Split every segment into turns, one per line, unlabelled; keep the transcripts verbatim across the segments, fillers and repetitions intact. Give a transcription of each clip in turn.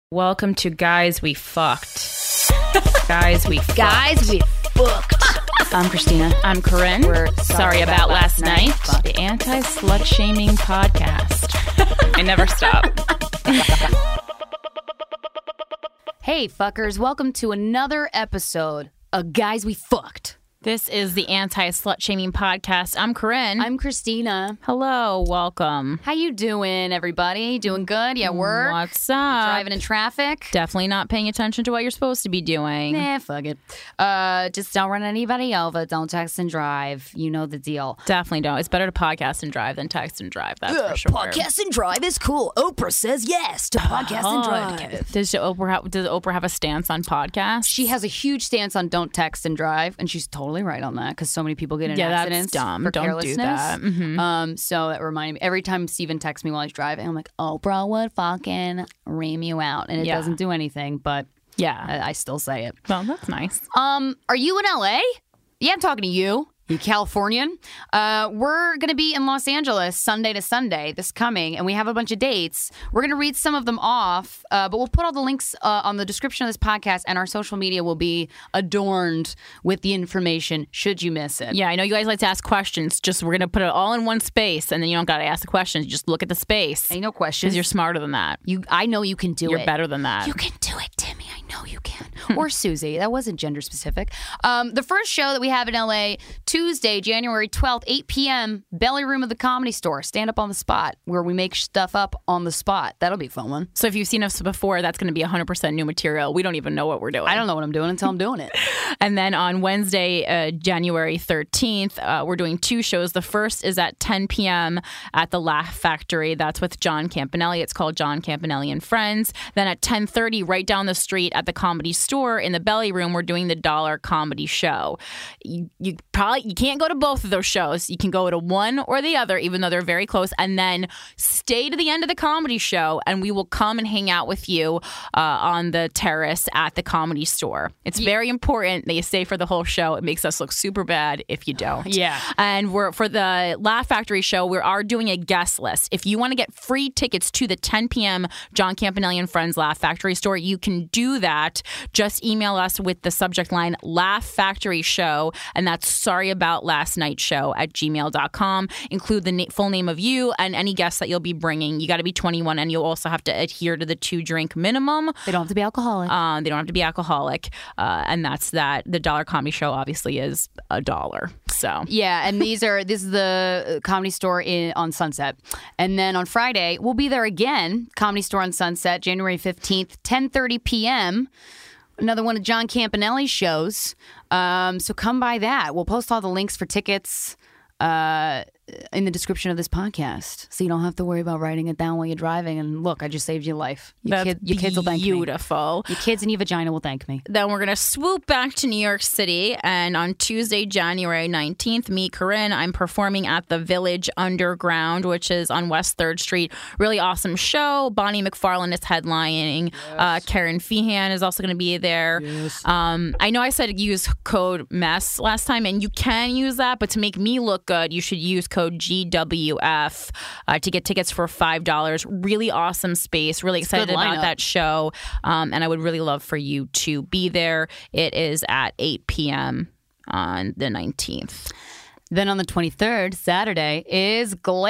Welcome to Guys We Fucked. Guys We Fucked.
Guys We Fucked. I'm Christina.
I'm Corinne.
We're
sorry,
sorry
about,
about
last
last
night.
night.
The anti-slut shaming podcast. I never stop.
Hey, fuckers. Welcome to another episode of Guys We Fucked.
This is the anti-slut shaming podcast. I'm Corinne.
I'm Christina.
Hello. Welcome.
How you doing, everybody? Doing good? Yeah, work?
What's up?
Driving in traffic?
Definitely not paying attention to what you're supposed to be doing.
Nah, fuck it. Uh, just don't run anybody over. Don't text and drive. You know the deal.
Definitely don't. It's better to podcast and drive than text and drive. That's
Uh,
for sure.
podcast and drive is cool. Oprah says yes to podcast and drive.
Does Oprah have, does Oprah have a stance on podcasts?
She has a huge stance on don't text and drive, and she's totally right on that because so many people get in
Yeah, that's
accidents
dumb.
for
Don't do
carelessness.
that. Mhm.
Um, so that reminded me every time Steven texts me while he's driving, I'm like, Oprah would fucking ream you out, and it
Yeah.
doesn't do anything, but
Yeah.
I, I still say it.
Well, that's nice.
Um, are you in L A? Yeah, I'm talking to you. You Californian. Uh, we're going to be in Los Angeles Sunday to Sunday this coming, and we have a bunch of dates. We're going to read some of them off, uh, but we'll put all the links uh, on the description of this podcast, and our social media will be adorned with the information should you miss it.
Yeah, I know you guys like to ask questions. Just we're going to put it all in one space, and then you don't got to ask the questions. You just look at the space.
Ain't no questions.
Because you're smarter than that.
You, I know you can do
You're
it.
better than that.
You can do it, Timmy. I know you can. Or Susie. That wasn't gender specific. Um, the first show that we have in L A, Tuesday, January twelfth, eight p.m., Belly Room of the Comedy Store. Stand up on the spot, where we make stuff up on the spot. That'll be a fun one.
So if you've seen us before, that's going to be one hundred percent new material. We don't even know what we're doing.
I don't know what I'm doing until I'm doing it.
And then on Wednesday, uh, January thirteenth, uh, we're doing two shows. The first is at ten p.m. at the Laugh Factory. That's with John Campanelli. It's called John Campanelli and Friends. Then at ten thirty, right down the street at the Comedy Store in the Belly Room, we're doing the Dollar Comedy Show. You, you probably you can't go to both of those shows. You can go to one or the other, even though they're very close, and then stay to the end of the comedy show, and we will come and hang out with you uh, on the terrace at the Comedy Store. It's very important that you stay for the whole show. It makes us look super bad if you don't.
Yeah.
And we're for the Laugh Factory show, we are doing a guest list. If you want to get free tickets to the ten p.m. John Campanelli and Friends Laugh Factory store, you can do that. Just email us with the subject line Laugh Factory Show, and that's sorry about last night's show at gmail dot com. Include the na- full name of you and any guests that you'll be bringing. You got to be twenty-one, and you'll also have to adhere to the two drink minimum.
They don't have to be alcoholic.
Um, they don't have to be alcoholic, uh, and that's that. The Dollar Comedy Show obviously is a dollar. So
Yeah, and these are this is the Comedy Store in on Sunset, and then on Friday we'll be there again. Comedy Store on Sunset, January fifteenth, ten thirty p.m. Another one of John Campanelli's shows. Um, so come by that. We'll post all the links for tickets uh, in the description of this podcast, so you don't have to worry about writing it down while you're driving. And look, I just saved your life. Your,
that's
kid, your kids will thank me.
beautiful.
Your kids and your vagina will thank me.
Then we're going to swoop back to New York City. And on Tuesday, January nineteenth, me, Corinne, I'm performing at the Village Underground, which is on West third Street. Really awesome show. Bonnie McFarlane is headlining. Yes. Uh, Karen Feehan is also going to be there. Yes. Um, I know I said use code MESS last time, and you can use that. But to make me look good, you should use code G W F uh, to get tickets for five dollars. Really awesome space. Really excited about that show. Um, and I would really love for you to be there. It is at eight p.m. on the nineteenth.
Then on the twenty-third, Saturday, is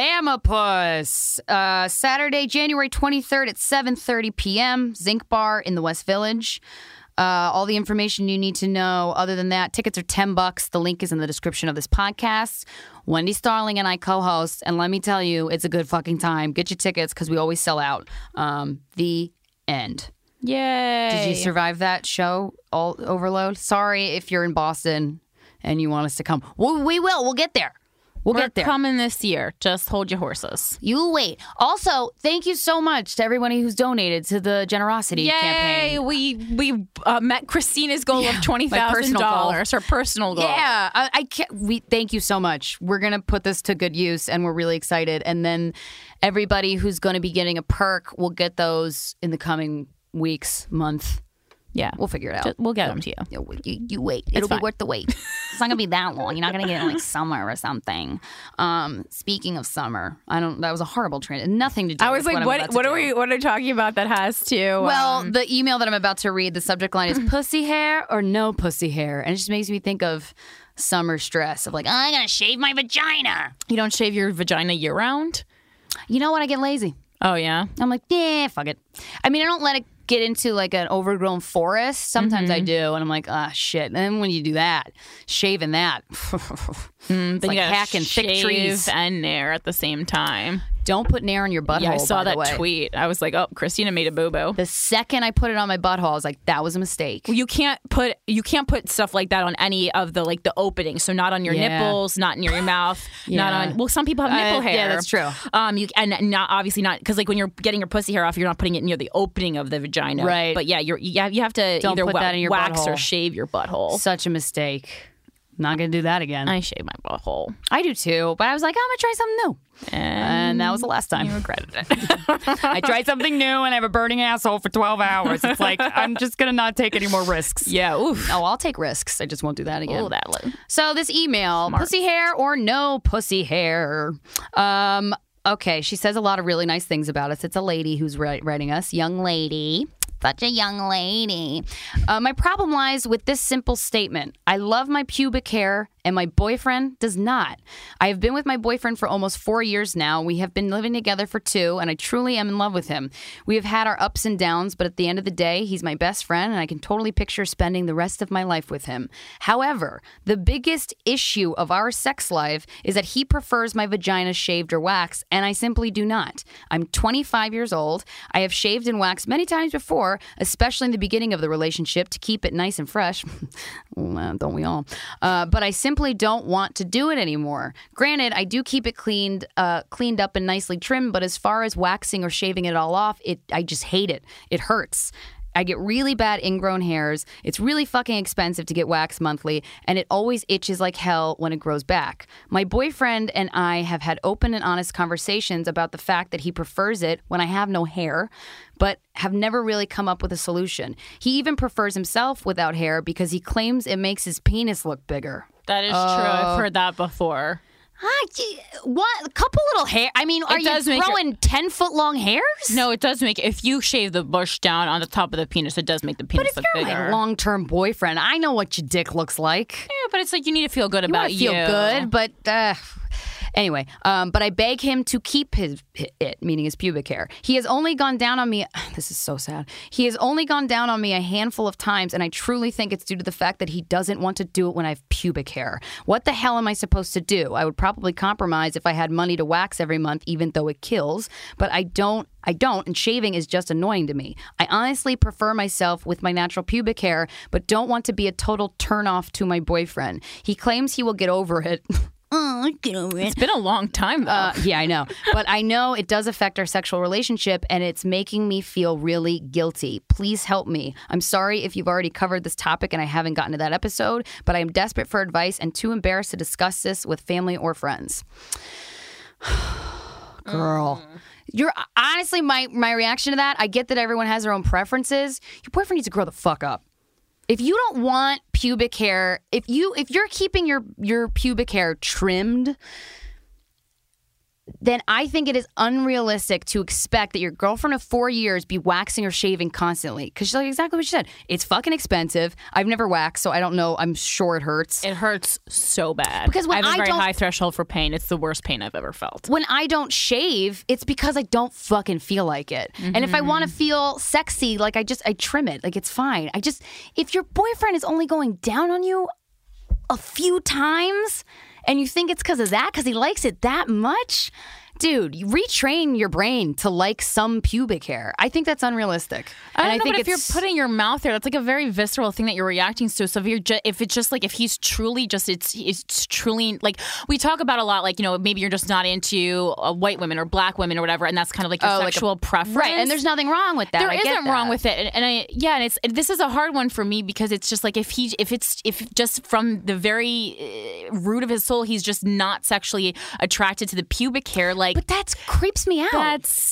Glamapus. Uh, Saturday, January twenty-third at seven thirty p.m. Zinc Bar in the West Village. Uh, all the information you need to know. Other than that, tickets are ten bucks. The link is in the description of this podcast. Wendy Starling and I co-host, and let me tell you, it's a good fucking time. Get your tickets because we always sell out. Um, the end.
Yay.
Did you survive that show, all overload? Sorry if you're in Boston and you want us to come. Well, we will. We'll get there. We'll
We're
get there.
coming this year. Just hold your horses.
You wait. Also, thank you so much to everybody who's donated to the generosity
Yay!
campaign.
We we uh, met Christina's goal
Yeah,
of twenty thousand dollars. Her personal goal.
Yeah, I, I can't. We thank you so much. We're gonna put this to good use, and we're really excited. And then everybody who's going to be getting a perk will get those in the coming weeks, month.
Yeah.
We'll figure it out.
Just, we'll get them to you.
You, you, you wait. It'll
fine.
be worth the wait. It's not gonna be that long. You're not gonna get it in like summer or something. Um, speaking of summer, I don't. That was a horrible trend. Nothing to do.
I was
with
like,
what?
what? What, what are we? What are we talking about that has to?
Well,
um,
the email that I'm about to read, the subject line is "pussy hair" or "no pussy hair," and it just makes me think of summer stress of like, oh, I'm gonna shave my vagina.
You don't shave your vagina year round?
You know what? I get lazy.
Oh yeah.
I'm like, yeah, fuck it. I mean, I don't let it get into like an overgrown forest. Sometimes
Mm-hmm.
I do, and I'm like, ah, shit. And then when you do that, shaving that,
Mm, then
like
you gotta
hacking thick
shave
trees.
and nair at the same time.
Don't put nair in your butthole.
Yeah, I saw
by the
that
way.
tweet. I was like, oh, Christina made a boo boo.
The second I put it on my butthole, I was like, that was a mistake.
You can't put you can't put stuff like that on any of the like the openings. So not on your
Yeah.
nipples, not in your mouth, not
Yeah.
on. Well, some people have
Uh,
nipple hair.
yeah, that's true.
Um, you and not obviously not because like when you're getting your pussy hair off, you're not putting it near the opening of the vagina.
Right.
But yeah, you're you have, you have to
Don't
either
put
wa-
that in your
wax
butthole.
or shave your butthole.
Such a mistake. Not gonna do that again. I,
I shave my butthole,
do too, but I was like, I'm gonna try something new,
and,
and that was the last time.
you regretted it.
I tried something new, and I have a burning asshole for twelve hours. It's like I'm just gonna not take any more risks.
Yeah. Oof.
Oh, I'll take risks. I just won't do that again.
Oh, that look.
So this email, pussy hair or no pussy hair? Um, okay, she says a lot of really nice things about us. It's a lady who's wri- writing us, young lady. Such a young lady. Uh, my problem lies with this simple statement. I love my pubic hair, and my boyfriend does not. I have been with my boyfriend for almost four years now. We have been living together for two, and I truly am in love with him. We have had our ups and downs, but at the end of the day, he's my best friend, and I can totally picture spending the rest of my life with him. However, the biggest issue of our sex life is that he prefers my vagina shaved or waxed, and I simply do not. I'm twenty-five years old. I have shaved and waxed many times before, especially in the beginning of the relationship to keep it nice and fresh. Well, don't we all? Uh, but I simply don't want to do it anymore. Granted, I do keep it cleaned, uh, cleaned up and nicely trimmed, but as far as waxing or shaving it all off, it I just hate it. It hurts. I get really bad ingrown hairs. It's really fucking expensive to get waxed monthly, and it always itches like hell when it grows back. My boyfriend and I have had open and honest conversations about the fact that he prefers it when I have no hair, but have never really come up with a solution. He even prefers himself without hair because he claims it makes his penis look bigger.
That is true. I've heard that before.
Ah, gee, what? A couple little hair. I mean, are
It
you
does make
growing ten foot long hairs?
No, it does make if you shave the bush down on the top of the penis, it does make the
But
penis
if
look
you're
bigger.
my long term boyfriend, I know what your dick looks like.
Yeah, but it's like you need to feel good
You
about
want to feel
you.
good, but uh, anyway. Um, but I beg him to keep his it, meaning his pubic hair. He has only gone down on me. This is so sad. He has only gone down on me a handful of times, and I truly think it's due to the fact that he doesn't want to do it when I have pubic hair. What the hell am I supposed to do? I would probably compromise if I had money to wax every month, even though it kills. But I don't. I don't, and shaving is just annoying to me. I honestly prefer myself with my natural pubic hair, but don't want to be a total turnoff to my boyfriend. He claims he will get over it. Oh, get over it.
It's been a long time though.
Uh, yeah, I know. But I know it does affect our sexual relationship, and it's making me feel really guilty. Please help me. I'm sorry if you've already covered this topic and I haven't gotten to that episode, but I am desperate for advice and too embarrassed to discuss this with family or friends. Girl. Mm. You're honestly my my reaction to that. I get that everyone has their own preferences. Your boyfriend needs to grow the fuck up. If you don't want pubic hair, if you if you're keeping your your pubic hair trimmed, then I think it is unrealistic to expect that your girlfriend of four years be waxing or shaving constantly. Because she's like exactly what she said. It's fucking expensive. I've never waxed, so I don't know. I'm sure it hurts.
It hurts so bad.
Because when
I have a
I
very
don't-
high threshold for pain. It's the worst pain I've ever felt.
When I don't shave, it's because I don't fucking feel like it. Mm-hmm. And if I want to feel sexy, like I just, I trim it. Like it's fine. I just, if your boyfriend is only going down on you a few times and you think it's because of that, because he likes it that much, dude, you retrain your brain to like some pubic hair. I think that's unrealistic.
I don't
and
know,
I think
but if
it's,
you're putting your mouth there, that's like a very visceral thing that you're reacting to. So if you're just, if it's just like if he's truly just it's it's truly like we talk about a lot, like you know maybe you're just not into uh, white women or black women or whatever, and that's kind of like your
Oh, like
sexual
a-
preference,
right? And there's nothing wrong with that.
There
I get
isn't
that.
wrong with it, and, and I yeah, and it's this is a hard one for me because it's just like if he if it's if just from the very uh, root of his soul he's just not sexually attracted to the pubic hair, like
But that's creeps me out.
that's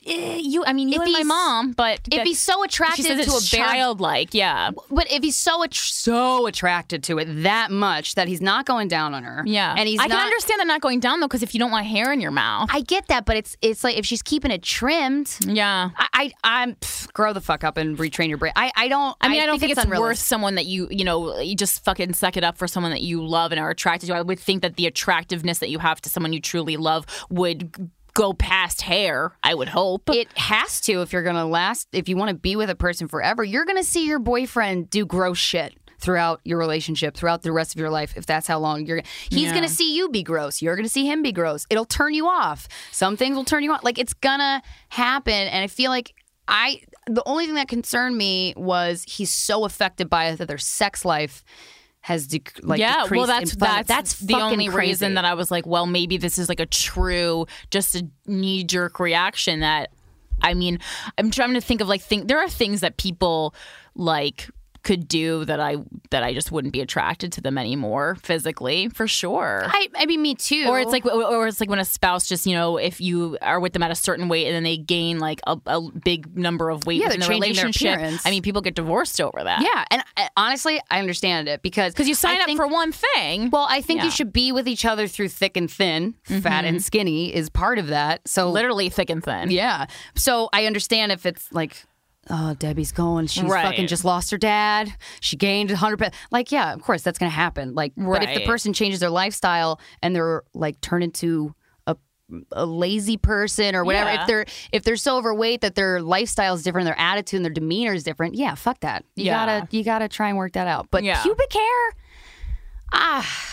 eh, you. I mean, you
If
and my
he's-
mom, but
If he's so
she
attracted
says
to
it's
a bare
childlike, yeah,
But if he's so att- so attracted to it that much that he's not going down on her,
yeah.
and he's
I
not,
can understand that not going down though, because if you don't want hair in your mouth,
I get that, but it's it's like if she's keeping it trimmed,
yeah.
I, I I'm pff, grow the fuck up and retrain your brain. I I don't.
I mean, I, don't think, it's, worth
unrealistic.
someone that you, you know, you just fucking suck it up for someone that you love and are attracted to. I would think that the attractiveness that you have to someone you truly love would go past hair, I would hope.
It has to if you're gonna last. If you want to be with a person forever, you're gonna see your boyfriend do gross shit throughout your relationship, throughout the rest of your life. If that's how long you're, he's
Yeah.
gonna see you be gross. You're gonna see him be gross. It'll turn you off. Some things will turn you on. Like it's gonna happen. And I feel like I. The only thing that concerned me was he's so affected by it that their sex life has dec- like
yeah,
decreased.
well, that's
in-
that's,
that's
the
fucking
only
crazy.
reason that I was like, well, maybe this is like a true, just a knee jerk reaction. That I mean, I'm trying to think of like think there are things that people like could do that I that I just wouldn't be attracted to them anymore physically, for sure.
I, I mean, me too.
Or it's like, or it's like when a spouse just, you know, if you are with them at a certain weight and then they gain like a, a big number of weight
Yeah,
within the
they're changing their
relationship.
appearance.
I mean, people get divorced over that.
yeah, and uh, honestly, I understand it because
because you sign
I
up
think-
for one thing.
Well, I think
Yeah.
you should be with each other through thick and thin. Fat and skinny is part of that. So
Literally thick and thin.
yeah. So I understand if it's like, oh, Debbie's going. She's
Right.
fucking just lost her dad. She gained one hundred pounds. Like, yeah, of course, that's going to happen. Like, but if the
Right.
person changes their lifestyle and they're like turn into a, a lazy person or whatever,
Yeah.
if they're if they're so overweight that their lifestyle is different, their attitude and their demeanor is different, yeah, fuck that. You
Yeah.
gotta you gotta try and work that out. But
Yeah.
pubic hair, ah.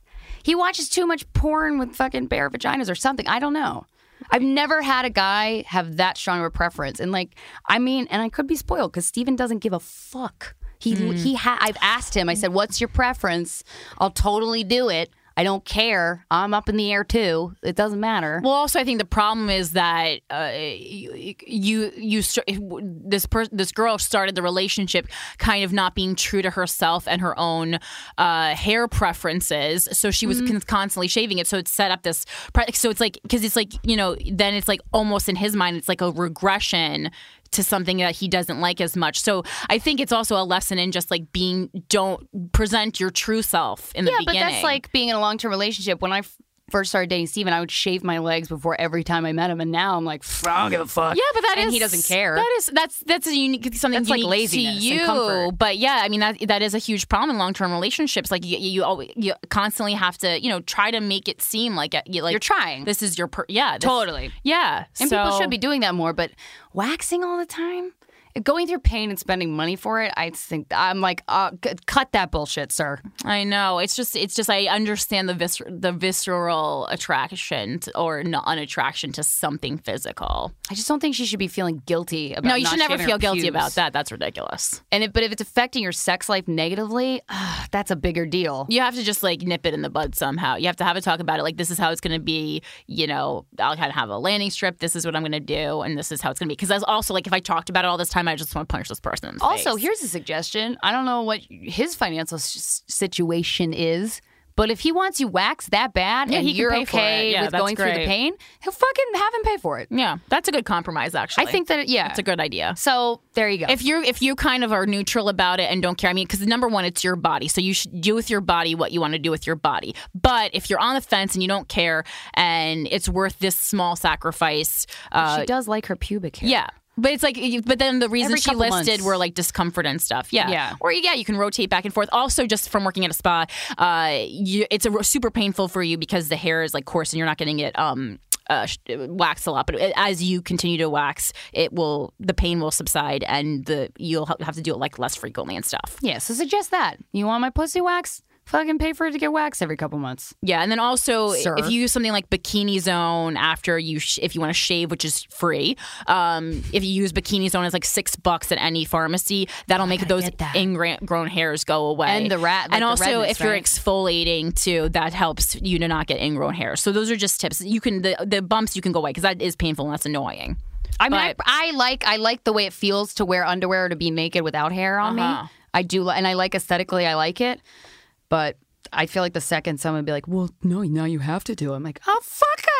He watches too much porn with fucking bare vaginas or something. I don't know. I've never had a guy have that strong of a preference. And like, I mean, and I could be spoiled because Steven doesn't give a fuck. He he ha- I've asked him, I said, what's your preference? I'll totally do it. I don't care. I'm up in the air too. It doesn't matter.
Well, also, I think the problem is that uh, you you, you st- this per- this girl started the relationship kind of not being true to herself and her own uh, hair preferences. So she was con- constantly shaving it. So it's set up this. Pre- so it's like because it's like you know then it's like almost in his mind it's like a regression to something that he doesn't like as much. So I think it's also a lesson in just like being don't present your true self in the
yeah,
beginning.
but that's like being in a long term relationship. When I f- first started dating Steven, I would shave my legs before every time I met him, and now I'm like, I don't give a fuck.
Yeah, but that
and
is-
he doesn't care.
That is that's that's a unique something
That's like
unique
laziness
to
and
you.
comfort.
But yeah, I mean that that is a huge problem in long term relationships. Like you you always, you constantly have to you know try to make it seem like you like
You're trying.
This is your per- yeah this-
Totally.
yeah.
And
so,
people should be doing that more, but waxing all the time, going through pain and spending money for it, I think I'm like, uh, c- cut that bullshit, sir.
I know it's just it's just I understand the vis- the visceral attraction to, or not unattraction to something physical.
I just don't think she should be feeling guilty about.
No, you
not
should never
shaving
feel
her
guilty
pubes.
about that. That's ridiculous.
And it, but if it's affecting your sex life negatively, uh, that's a bigger deal.
You have to just like nip it in the bud somehow. You have to have a talk about it. Like this is how it's going to be. You know, I'll kind of have a landing strip. This is what I'm going to do, and this is how it's going to be. Because that's also like if I talked about it all this time, I just want to punch this person in the
Also,
face.
here's a suggestion. I don't know what his financial s- situation is, but if he wants you waxed that bad
Yeah,
and
he can
you're
pay for
okay
it. Yeah,
with
that's
going through the
great.
pain, he'll fucking have him pay for it.
yeah, that's a good compromise. Actually,
I think that, yeah.
it's a good idea.
So there you go.
If you if you kind of are neutral about it and don't care, I mean, because number one, it's your body, so you should do with your body what you want to do with your body. But if you're on the fence and you don't care, and it's worth this small sacrifice, uh,
she does like her pubic hair.
yeah. But it's like, but then the reasons
Every
she
couple
listed
months.
were like discomfort and stuff. Yeah.
Yeah.
Or yeah, you can rotate back and forth. Also, just from working at a spa, uh, you, it's a, super painful for you because the hair is like coarse and you're not getting it um, uh, sh- waxed a lot. But as you continue to wax, it will the pain will subside and the you'll ha- have to do it like less frequently and stuff.
Yeah, so suggest that. You want my pussy wax? Fucking pay for it to get waxed every couple months.
Yeah, and then also
Sir.
if you use something like Bikini Zone after you, sh- if you want to shave, which is free, um, if you use Bikini Zone, it's like six bucks at any pharmacy. That'll make
gotta
those
get that.
ingrown hairs go away,
And the rat- like
and
the
also
redness,
if you're
right?
exfoliating too, that helps you to not get ingrown hairs. So those are just tips. You can the the bumps you can go away because that is painful and that's annoying.
I mean, I,
But-
I like I like the way it feels to wear underwear to be naked without hair on
Uh-huh.
me. I do, li- and I like aesthetically, I like it. But I feel like the second someone would be like, "Well, no, now you have to do it," I'm like, "Oh fuck, I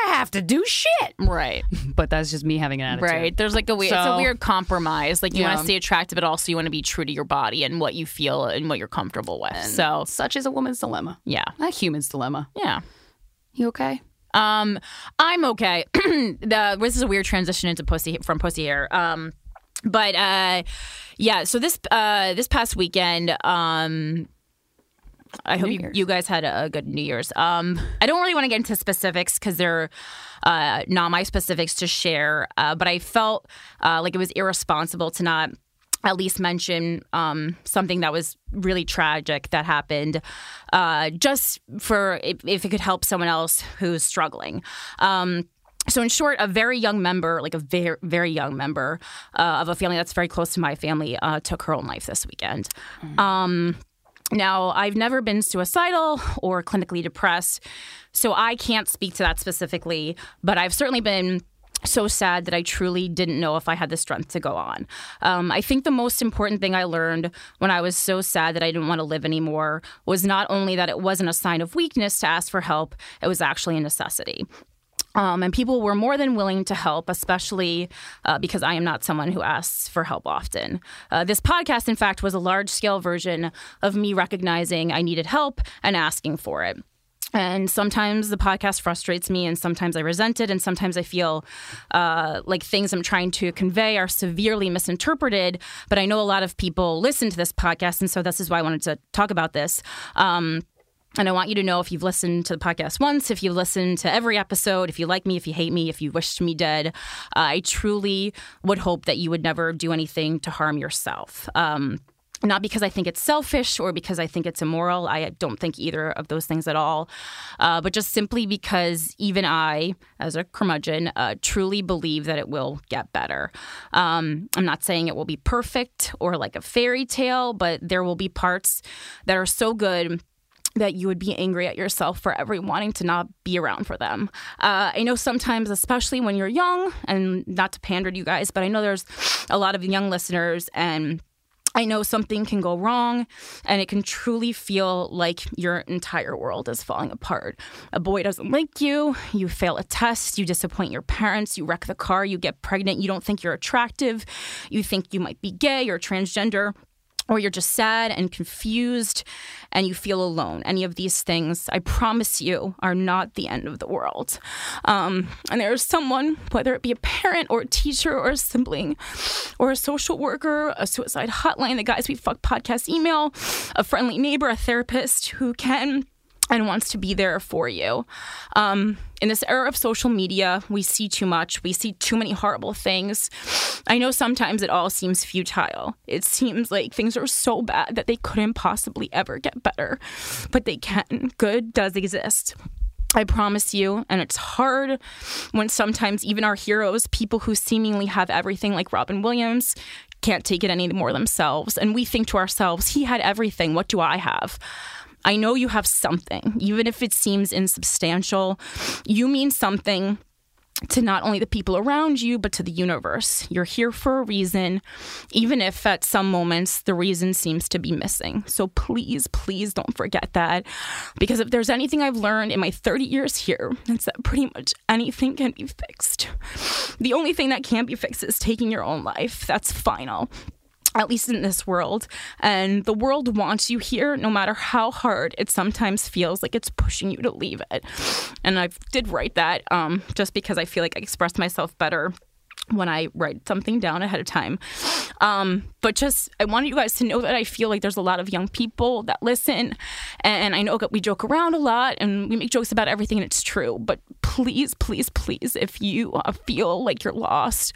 have to do shit.
Right.
But that's just me having an attitude.
Right. There's like a weird,
So,
it's a weird compromise. Like you
yeah.
want to stay attractive, but also you want to be true to your body and what you feel and what you're comfortable with.
And
so
such is a woman's dilemma.
yeah.
A human's dilemma.
Yeah.
You okay?
Um, I'm okay. the, this is a weird transition into pussy from pussy hair. Um, but uh, yeah. So this uh, this past weekend, um, I hope you, you guys had a, a good New Year's. Um, I don't really want to get into specifics because they're uh, not my specifics to share. Uh, but I felt uh, like it was irresponsible to not at least mention um, something that was really tragic that happened, uh, just for if, if it could help someone else who's struggling. Um, so in short, a very young member, like a very, very young member uh, of a family that's very close to my family, uh, took her own life this weekend. Mm. Um, now, I've never been suicidal or clinically depressed, so I can't speak to that specifically, but I've certainly been so sad that I truly didn't know if I had the strength to go on. Um, I think the most important thing I learned when I was so sad that I didn't want to live anymore was not only that it wasn't a sign of weakness to ask for help, it was actually a necessity. Um, and people were more than willing to help, especially uh, because I am not someone who asks for help often. Uh, this podcast, in fact, was a large-scale version of me recognizing I needed help and asking for it. And sometimes the podcast frustrates me, and sometimes I resent it, and sometimes I feel uh, like things I'm trying to convey are severely misinterpreted. But I know a lot of people listen to this podcast, and so this is why I wanted to talk about this. Um, and I want you to know if you've listened to the podcast once, if you've listened to every episode, if you like me, if you hate me, if you wish me dead, uh, I truly would hope that you would never do anything to harm yourself. Um Not because I think it's selfish or because I think it's immoral. I don't think either of those things at all. Uh, but just simply because even I, as a curmudgeon, uh, truly believe that it will get better. Um, I'm not saying it will be perfect or like a fairy tale, but there will be parts that are so good that you would be angry at yourself for ever wanting to not be around for them. Uh, I know sometimes, especially when you're young, and not to pander to you guys, but I know there's a lot of young listeners, and I know something can go wrong, and it can truly feel like your entire world is falling apart. A boy doesn't like you, you fail a test, you disappoint your parents, you wreck the car, you get pregnant, you don't think you're attractive, you think you might be gay or transgender, or you're just sad and confused and you feel alone. Any of these things, I promise you, are not the end of the world. Um, and there is someone, whether it be a parent or a teacher or a sibling or a social worker, a suicide hotline, the Guys We Fuck podcast email, a friendly neighbor, a therapist who can and wants to be there for you. Um, in this era of social media, we see too much. We see too many horrible things. I know sometimes it all seems futile. It seems like things are so bad that they couldn't possibly ever get better. But they can. Good does exist. I promise you, and it's hard when sometimes even our heroes, people who seemingly have everything like Robin Williams, can't take it any more themselves. And we think to ourselves, he had everything. What do I have? I know you have something, even if it seems insubstantial. You mean something to not only the people around you, but to the universe. You're here for a reason, even if at some moments the reason seems to be missing. So please, please don't forget that. Because if there's anything I've learned in my thirty years here, it's that pretty much anything can be fixed. The only thing that can't be fixed is taking your own life. That's final. At least in this world. And the world wants you here no matter how hard it sometimes feels like it's pushing you to leave it. And I did write that um, just because I feel like I express myself better when I write something down ahead of time. Um, but just, I wanted you guys to know that I feel like there's a lot of young people that listen. And I know that we joke around a lot and we make jokes about everything, and it's true. But please, please, please, if you uh, feel like you're lost,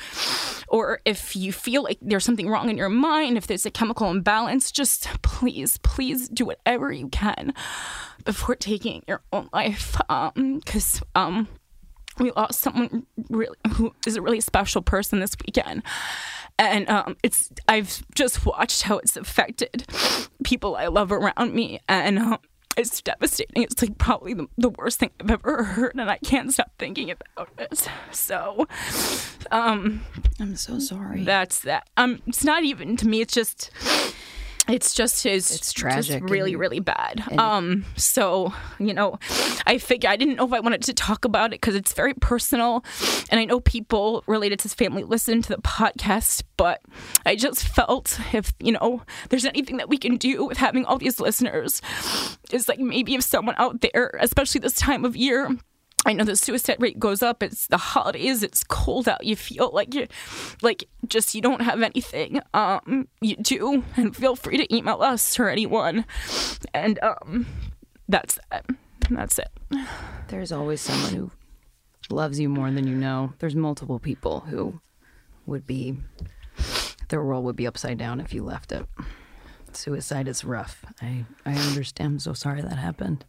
or if you feel like there's something wrong in your mind, if there's a chemical imbalance, just please, please do whatever you can before taking your own life. Um, because, um, we lost someone really who is a really special person this weekend. And um, it's I've just watched how it's affected people I love around me. And um, it's devastating. It's like probably the, the worst thing I've ever heard. And I can't stop thinking about it. So um,
I'm so sorry.
That's that. Um, it's not even, to me, it's just... It's just his.
It's tragic.
Just really,
and,
really bad. Um. So, you know, I figured I didn't know if I wanted to talk about it because it's very personal, and I know people related to his family listen to the podcast. But I just felt if you know there's anything that we can do with having all these listeners, is like maybe if someone out there, especially this time of year. I know the suicide rate goes up. It's the holidays. It's cold out. You feel like you, like just you don't have anything. Um, you do, and feel free to email us or anyone. And um, that's it. That's it.
There's always someone who loves you more than you know. There's multiple people who would be, their world would be upside down if you left it. Suicide is rough. I I understand. I'm so sorry that happened.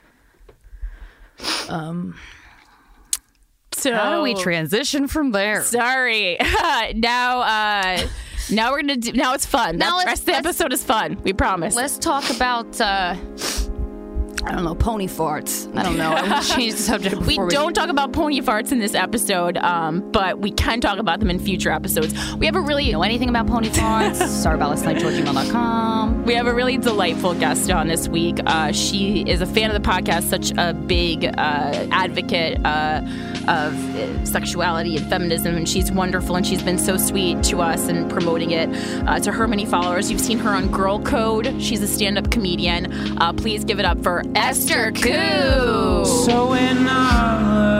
Um,
so
how do we transition from there?
Sorry. now, uh, now we're gonna do. Now it's fun.
Now
the rest of the episode is fun. We promise.
Let's talk about. Uh, I don't know, pony farts. I don't know. I want to change the subject.
We, we don't talk about pony farts in this episode, um, but we can talk about them in future episodes. We have a really
know anything about pony farts. sorryaboutlastnightshow at gmail dot com.
We have a really delightful guest on this week. Uh, she is a fan of the podcast, such a big uh, advocate uh, of uh, sexuality and feminism, and she's wonderful, and she's been so sweet to us and promoting it uh, to her many followers. You've seen her on Girl Code. She's a stand-up comedian. Uh, please give it up for Esther Koo.
So in our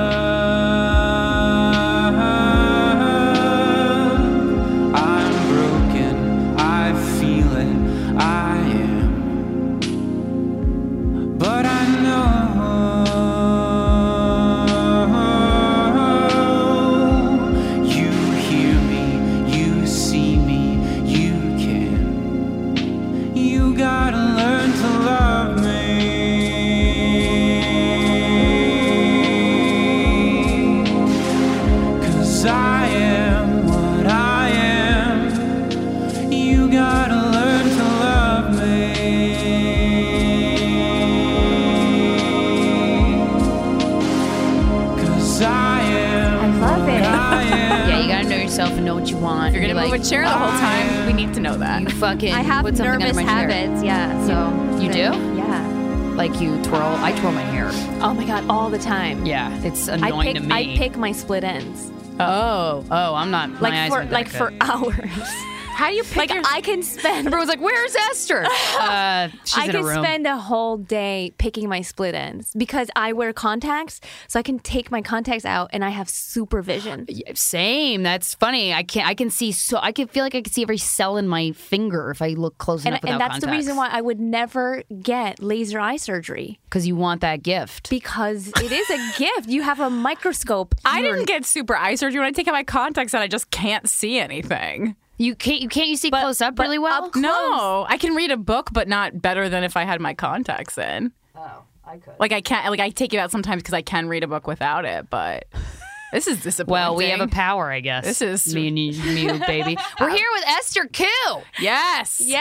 love, I'm broken, I feel it, I am. But I know you hear me, you see me, you can. You gotta learn to love me. I am what I am. You gotta learn to love me. 'Cause I am.
I love it.
I am.
Yeah, you gotta know yourself and know what you want.
If you're gonna
like,
move a chair the whole time, we need to know that.
You fucking
I have
put something
nervous
under my chair.
habits, yeah. So
You do?
Yeah.
Like you twirl. I twirl my hair.
Oh my god, all the time.
Yeah, it's
I
annoying
pick
to me.
I pick my split ends.
Oh, oh, I'm not.
Like
my eyes
for
aren't that
like
good.
for hours.
How do you pick
Like
your...
I can spend
Everyone's like, "Where's Esther?" Uh, she's
I
in
can
a room.
spend a whole day picking my split ends because I wear contacts, so I can take my contacts out and I have supervision.
Yeah, same. That's funny. I can I can see so I can feel like I can see every cell in my finger if I look close
And,
enough without
and that's the reason why I would never get laser eye surgery
because you want that gift.
because it is a gift. You have a microscope.
I
You're-
didn't get super eye surgery. When I take out my contacts out, I just can't see anything.
You can't you can't you see close up
but
really well?
up close-
No, I can read a book, but not better than if I had my contacts in.
Oh, I could.
Like I can't. Like I take it out sometimes because I can read a book without it, but this is disappointing.
Well, we have a power, I guess.
This is-
me and you, me and you, baby. We're here with Esther Koo.
yes.
Yeah.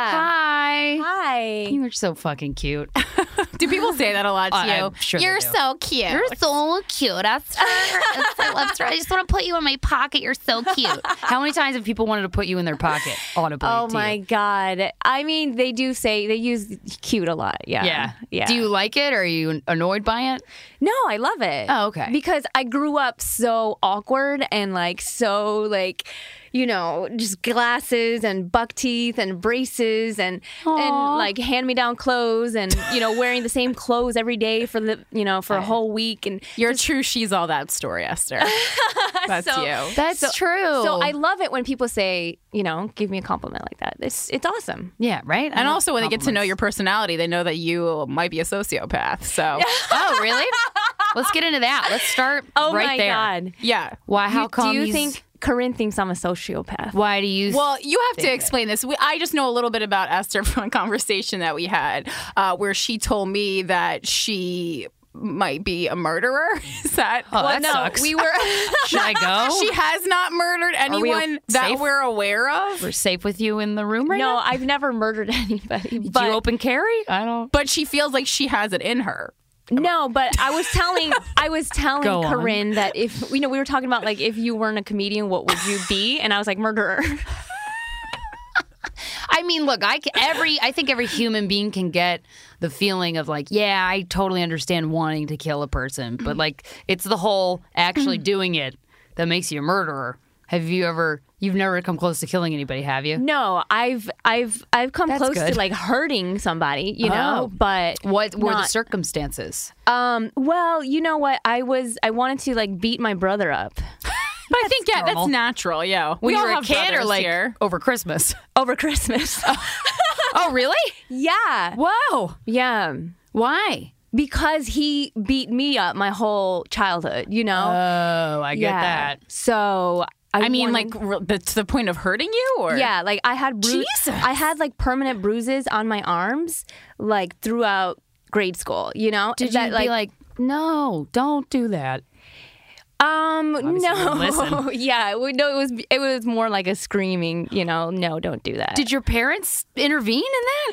Hi.
Hi.
You're so fucking cute.
Do people say that a lot to
Uh,
you?
I'm sure they
You're
do.
so cute.
You're so cute, Esther. I love Esther. I just want to put you in my pocket. You're so cute. How many times have people wanted to put you in their pocket audibly?
Oh
to
my
you?
God. I mean, they do say they use cute a lot. Yeah.
Yeah.
Yeah.
Do you like it? Or are you annoyed by it?
No, I love it.
Oh, okay.
Because I grew up so awkward and like so like, you know, just glasses and buck teeth and braces and and like hand me down clothes and you know wearing the same clothes every day for the you know for a whole week and
You're true. She's all that story, Esther. That's
So-
you.
That's
So-
true.
So I love it when people say, you know, give me a compliment like that. It's it's awesome.
yeah, right? I
And
love
also, when they get to know
compliments.
your personality, they know that you might be a sociopath. So,
Oh, really? Let's get into that. Let's start
Oh
right
my
there.
God.
yeah.
Why? How
You-
come?
do you
he's-
think Corinne thinks I'm a sociopath?
Why do you?
Well, you have to explain this. We, I just know a little bit about Esther from a conversation that we had uh, where she told me that she might be a murderer. Is that?
Oh,
well,
that
no,
sucks.
we were.
Should I go?
She has not murdered
we
anyone that
safe?
we're aware of.
We're safe with you in the room right
no,
now.
I've never murdered anybody.
Do
But
you open carry? I don't.
But she feels like she has it in her.
no, but I was telling I was telling
Go on.
Corinne that if you know we were talking about like if you weren't a comedian, what would you be? And I was like murderer.
I I mean, look, I ca- every I think every human being can get the feeling of like, yeah, I totally understand wanting to kill a person, but like it's the whole actually doing it that makes you a murderer. Have you ever? You've never come close to killing anybody, have you?
No, I've I've I've come
That's
close
good.
to like hurting somebody, you know,
Oh.
but
What were the
not-
circumstances?
Um, well, you know what? I was I wanted to like beat my brother up
But I think yeah,
normal.
that's natural. Yeah,
When
we
you
all
were a
have
kid or
brothers
like
here.
over Christmas?
over Christmas.
Oh, really?
yeah.
Whoa.
Yeah.
Why?
Because he beat me up my whole childhood, you know?
Oh, I get
yeah.
that.
So I,
I mean,
wanted-
like re- the, to the point of hurting you, or
yeah, like I had bru-
Jesus.
I had like permanent bruises on my arms like throughout grade school, you know?
Did
That,
you be like, no, don't do that?
Um,
Obviously you didn't
no,
listen.
yeah, we- no, it was it was more like a screaming, you know, no, don't do that.
Did your parents intervene in that?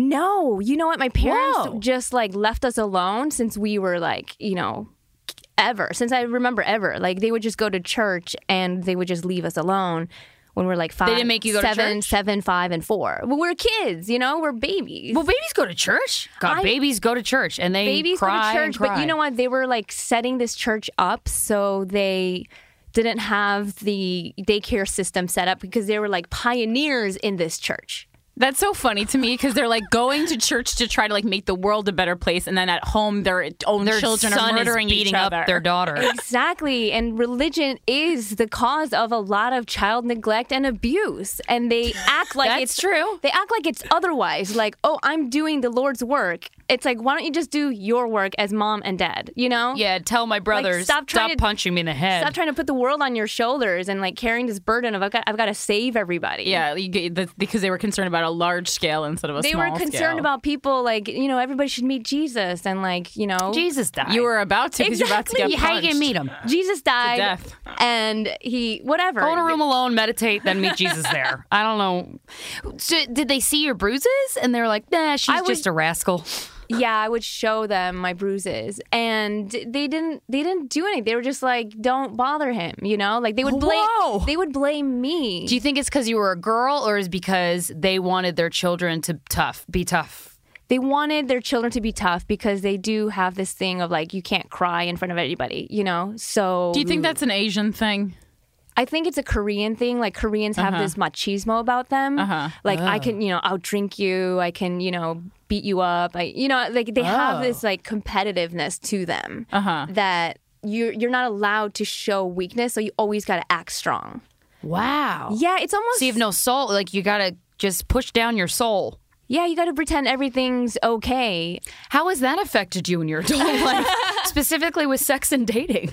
No, you know what? My parents
Whoa.
just like left us alone since we were like, you know, ever since I remember ever. Like they would just go to church and they would just leave us alone when we we're like five.
didn't make you go to
seven,
church?
seven, five, and four. But we're kids, you know, we're babies.
Well, babies go to church. God,
I-
babies go to church and they
babies go
cry
to
and
church, but
cry.
you know what? They were like setting this church up so they didn't have the daycare system set up because they were like pioneers in this church.
That's so funny to me because they're like going to church to try to like make the world a better place, and then at home their own
Their
children
son
are murdering
is beating
each
up
other.
their daughter.
Exactly. And religion is the cause of a lot of child neglect and abuse. And they act like
That's
it's
true.
They act like it's otherwise. Like, oh, I'm doing the Lord's work. It's like, why don't you just do your work as mom and dad, you know?
Yeah, tell my brothers,
stop
stop,
trying to-
punching me in the head.
Stop trying to put the world on your shoulders and like carrying this burden of I've got, I've got to save everybody.
Yeah, you get, the, because they were concerned about a large scale instead of a
They
small
were concerned
scale.
about people like, you know, everybody should meet Jesus and like, you know,
Jesus died.
You were about to because you're about to get
Exactly.
How you
punched.
gonna meet him?
Jesus died
death.
and he, whatever.
Go in a room alone, meditate, then meet Jesus there. I don't know. So, did they see your bruises? And they were like, nah, she's
I would-
just a rascal.
Yeah, I would show them my bruises, and they didn't. They didn't do anything. They were just like, "Don't bother him," you know. Like they would blame.
Whoa.
They would blame me.
Do you think it's because you were a girl or is because they wanted their children to tough, be tough?
They wanted their children to be tough because they do have this thing of like, you can't cry in front of anybody, you know. So
Do you think that's an Asian thing?
I think it's a Korean thing. Like Koreans have
Uh-huh.
this machismo about them.
Uh-huh.
Like I can, you know, outdrink you. I can, you know, beat you up. I, you know, like they have
Oh.
this like competitiveness to them
Uh-huh.
that you're you're not allowed to show weakness. So you always got to act strong.
Wow.
Yeah, it's almost
So you have no soul. Like you gotta just push down your soul.
yeah. You got to pretend everything's okay.
How has that affected you in your adult life, specifically with sex and dating?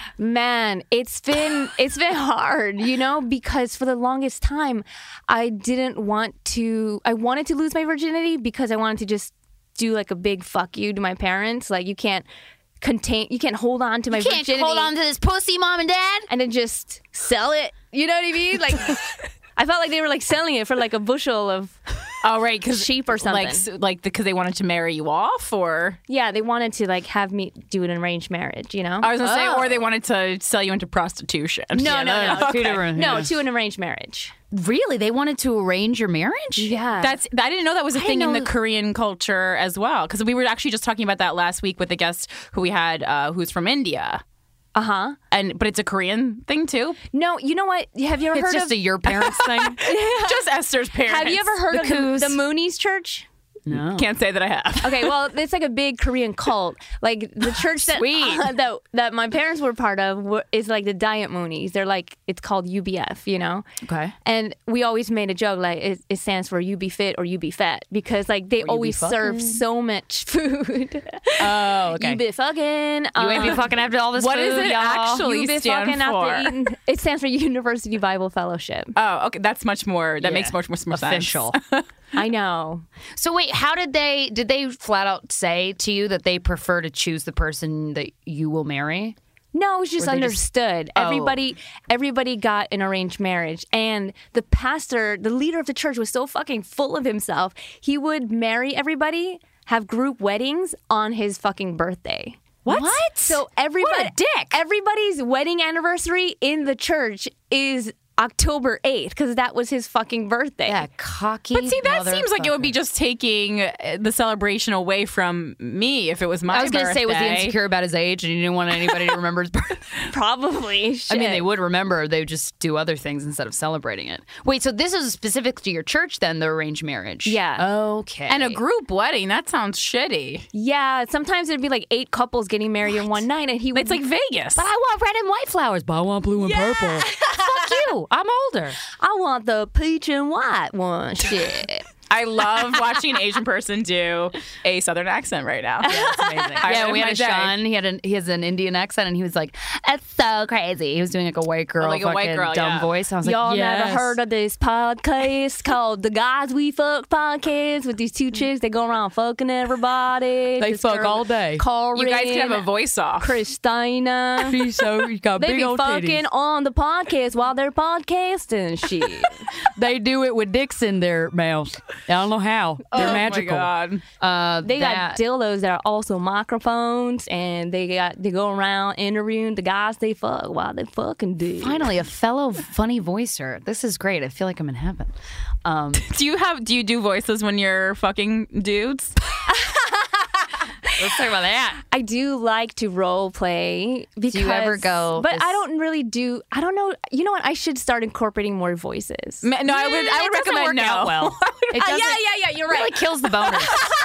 Man, it's been it's been hard, you know, because for the longest time I didn't want to I wanted to lose my virginity because I wanted to just do like a big fuck you to my parents. Like you can't contain you can't hold on to my
Can't
virginity
hold on to this pussy, mom and dad.
and then just sell it. You know what I mean? Like I felt like they were like selling it for like a bushel of
Oh, right, because
sheep or something.
Like, s- like because they wanted to marry you off, or
yeah, they wanted to like have me do an arranged marriage, you know?
I was gonna say,
Oh.
or they wanted to sell you into prostitution.
No,
Yeah,
no, no.
Two different-
No,
yeah.
to an arranged marriage.
Really? They wanted to arrange your marriage?
Yeah.
That's I didn't know that was a
I
thing in
didn't
the
know-
Korean culture as well. Because we were actually just talking about that last week with a guest who we had, uh, who's from India,
uh-huh.
and but it's a Korean thing too.
No, you know what? Have you ever
It's
heard
just
of
a your parents thing.
Just Esther's parents.
Have you ever heard
The
of the,
Coos?
the Moonies Church?
No.
Can't say that I have.
Okay, well, it's like a big Korean cult. Like the church that
Sweet.
that that my parents were part of wa- is like the Diet Moonies. They're like it's called U B F, you know.
Okay.
And we always made a joke like it, it stands for you be fit or you be fat because like they
be
always serve
fucking.
so much food.
Oh, okay.
You be fucking.
You ain't be fucking after all this
What
food,
does it
y'all.
actually
You be
stand
fucking
for?
after eating. It stands for University Bible Fellowship.
Oh, okay. That's much more. That
Yeah.
makes much more, more sense.
Official.
I know.
So wait, how did they? Did they flat out say to you that they prefer to choose the person that you will marry?
No, it was just
Or they just-
understood.
Oh.
Everybody everybody got an arranged marriage. And the pastor, the leader of the church was so fucking full of himself. He would marry everybody, have group weddings on his fucking birthday.
What? What?
So everybody
What a dick.
Everybody's wedding anniversary in the church is October eighth because that was his fucking birthday.
Yeah, cocky.
But see, that seems like it would be
motherfucker.
just taking uh, the celebration away from me if it was my
I was
going
gonna
to
say, was he insecure about his age and he didn't want anybody to remember his birthday?
Probably. Shit.
I mean, they would remember. They would just do other things instead of celebrating it. Wait, so this is specific to your church then, the arranged marriage?
Yeah.
Okay.
And a group wedding, that sounds shitty.
Yeah, sometimes it'd be like eight couples getting married in one night, and he would
It's like Vegas.
But I want red and white flowers, but I want blue and purple. Fuck you. I'm older.
I want the peach and white one. Shit.
I love watching an Asian person do a Southern accent right now.
Yeah, it's amazing.
Highlight
yeah,
of
we
my
had a
day.
Sean. He had an he has an Indian accent, and he was like, "It's so crazy." He was doing like a white girl,
like a white
fucking
girl,
dumb
yeah.
voice. I was
Y'all
like,
never
yes.
heard of this podcast called The Guys We Fuck Podcast with these two chicks? They go around fucking everybody.
They
This
fuck
girl,
all day.
Corinne,
You guys can have a voice off.
Christina.
He's so he got
They
big
be
old
fucking
titties.
on the podcast while they're podcasting. Shit.
They do it with dicks in their mouths. I don't know how. They're
Oh
magical.
my God.
Uh,
They
that-
got dildos that are also microphones, and they got they go around interviewing the guys they fuck while they fucking do.
Finally, a fellow funny voicer. This is great. I feel like I'm in heaven. Um,
Do you have? Do you do voices when you're fucking dudes?
let's talk about that.
I do like to role play because
you ever go,
but
is-
I don't really do. I don't know. You know what? I should start incorporating more voices.
Ma- No, I would. I
it
would
doesn't
recommend
work
no.
out well. It
Uh,
doesn't-
yeah, yeah, yeah. You're
It really
right.
kills the boners.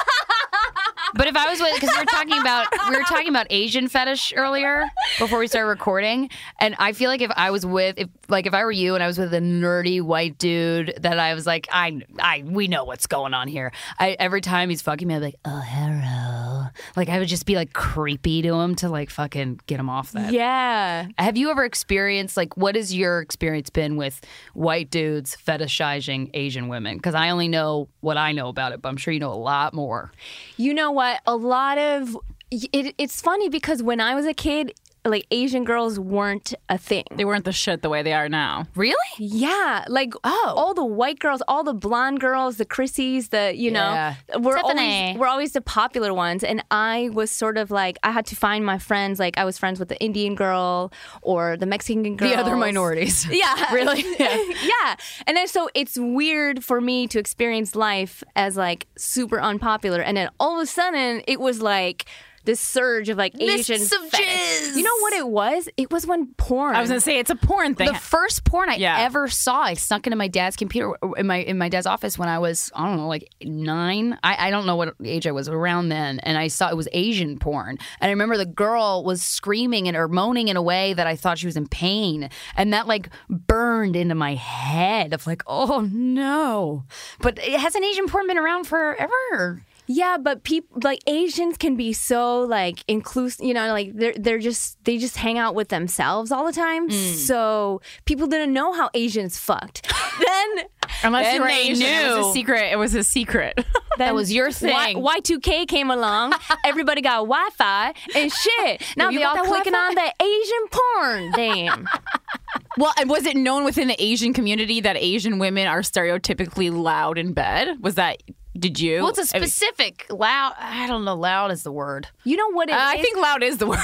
But if I was with, because we were talking about we were talking about Asian fetish earlier before we started recording, and I feel like if I was with, if like if I were you and I was with a nerdy white dude that I was like, I, I, we know what's going on here. I every time he's fucking me, I'd be like, oh hello, like I would just be like creepy to him to like fucking get him off that.
Yeah.
Have you ever experienced, like, what has your experience been with white dudes fetishizing Asian women? Because I only know what I know about it, but I'm sure you know a lot more.
You know what? A lot of it, it's funny because when I was a kid, like Asian girls weren't a thing.
They weren't the shit the way they are now.
Really?
Yeah, like
Oh.
all the white girls, all the blonde girls, the Chrissies, the you
Yeah.
know, we're
Tiffany.
always we're always the popular ones. And I was sort of like I had to find my friends. Like I was friends with the Indian girl or the Mexican girl,
The other minorities.
Yeah,
Really? Yeah.
yeah. And then so it's weird for me to experience life as like super unpopular, and then all of a sudden it was like this surge of like Asian
Mists of
fetish.
jizz.
You know what it was? It was when porn.
I was gonna say it's a porn thing.
The first porn I
Yeah.
ever saw, I snuck into my dad's computer in my in my dad's office when I was I don't know like nine. I, I don't know what age I was around then, and I saw it was Asian porn. And I remember the girl was screaming and or moaning in a way that I thought she was in pain, and that like burned into my head of like, oh no. But hasn't Asian porn been around forever?
Yeah, but people like Asians can be so like inclusive. You know, like they're they're just they just hang out with themselves all the time. So people didn't know how Asians fucked. then
Unless
Then
you were
they
Asian, it was
knew.
a secret. It was a secret.
That was your thing.
Y two K came along. Everybody got Wi-Fi and shit. Now
you
they
got
all
that
clicking on the Asian porn. Damn.
Well, and was it known within the Asian community that Asian women are stereotypically loud in bed? Was that? Did you?
Well, it's a
I mean,
specific loud. I don't know. Loud is the word.
You know what it
uh,
is?
I think loud is the word.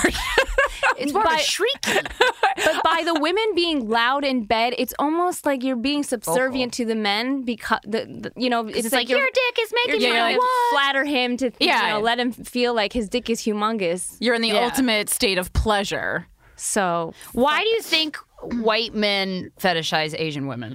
It's more
by-
of a shrieky.
But by the women being loud in bed, it's almost like you're being subservient to the men because the, the you know it's,
It's like, your
you're,
dick is making
you're
me
trying
like,
to flatter him to
Yeah.
you know let him feel like his dick is humongous.
You're in the
Yeah.
ultimate state of pleasure.
So
Why do you think white men fetishize Asian women?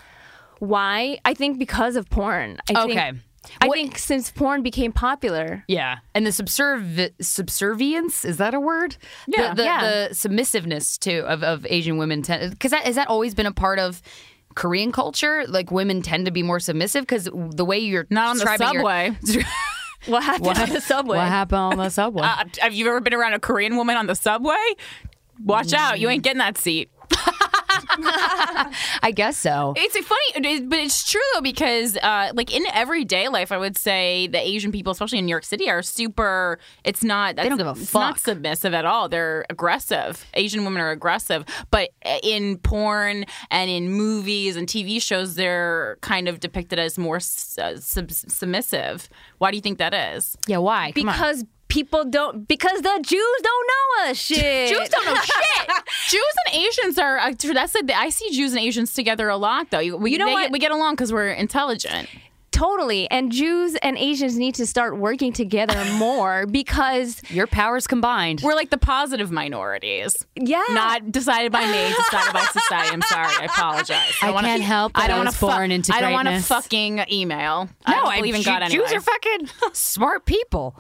why? I think because of porn. I
Okay.
Think, I
What-
think since porn became popular.
Yeah, and the subserv- subservience is that a word?
Yeah.
the, the,
Yeah.
the submissiveness too of, of Asian women. Because that has that always been a part of Korean culture. Like women tend to be more submissive because the way you're
Not on the
describing your-
subway.
What happened on the subway?
What happened on the subway?
Uh, have you ever been around a Korean woman on the subway? Watch out, you ain't getting that seat.
I guess so.
It's funny, it- but it's true though because, uh, like in everyday life, I would say the Asian people, especially in New York City, are super. It's not. They
don't give a
It's not
fuck.
submissive at all. They're aggressive. Asian women are aggressive, but in porn and in movies and T V shows, they're kind of depicted as more s- uh, sub- submissive. Why do you think that is?
Yeah, why? Come on.
Because people don't because the Jews don't know us. Shit.
Jews don't know shit.
Jews and Asians are. Uh, that's the, I see Jews and Asians together a lot, though. We,
You know
they,
what?
We get along because we're intelligent.
Totally. And Jews and Asians need to start working together more because,
Your powers combined.
We're like the positive minorities.
yeah.
Not decided by me, decided by society. I'm sorry. I apologize.
I
don't wanna-
can't help that
I don't
I
wanna
was born into
I don't want to
greatness.
fucking email. I
no,
don't
I
believe in
Jew-
God anyway.
Jews are fucking smart people.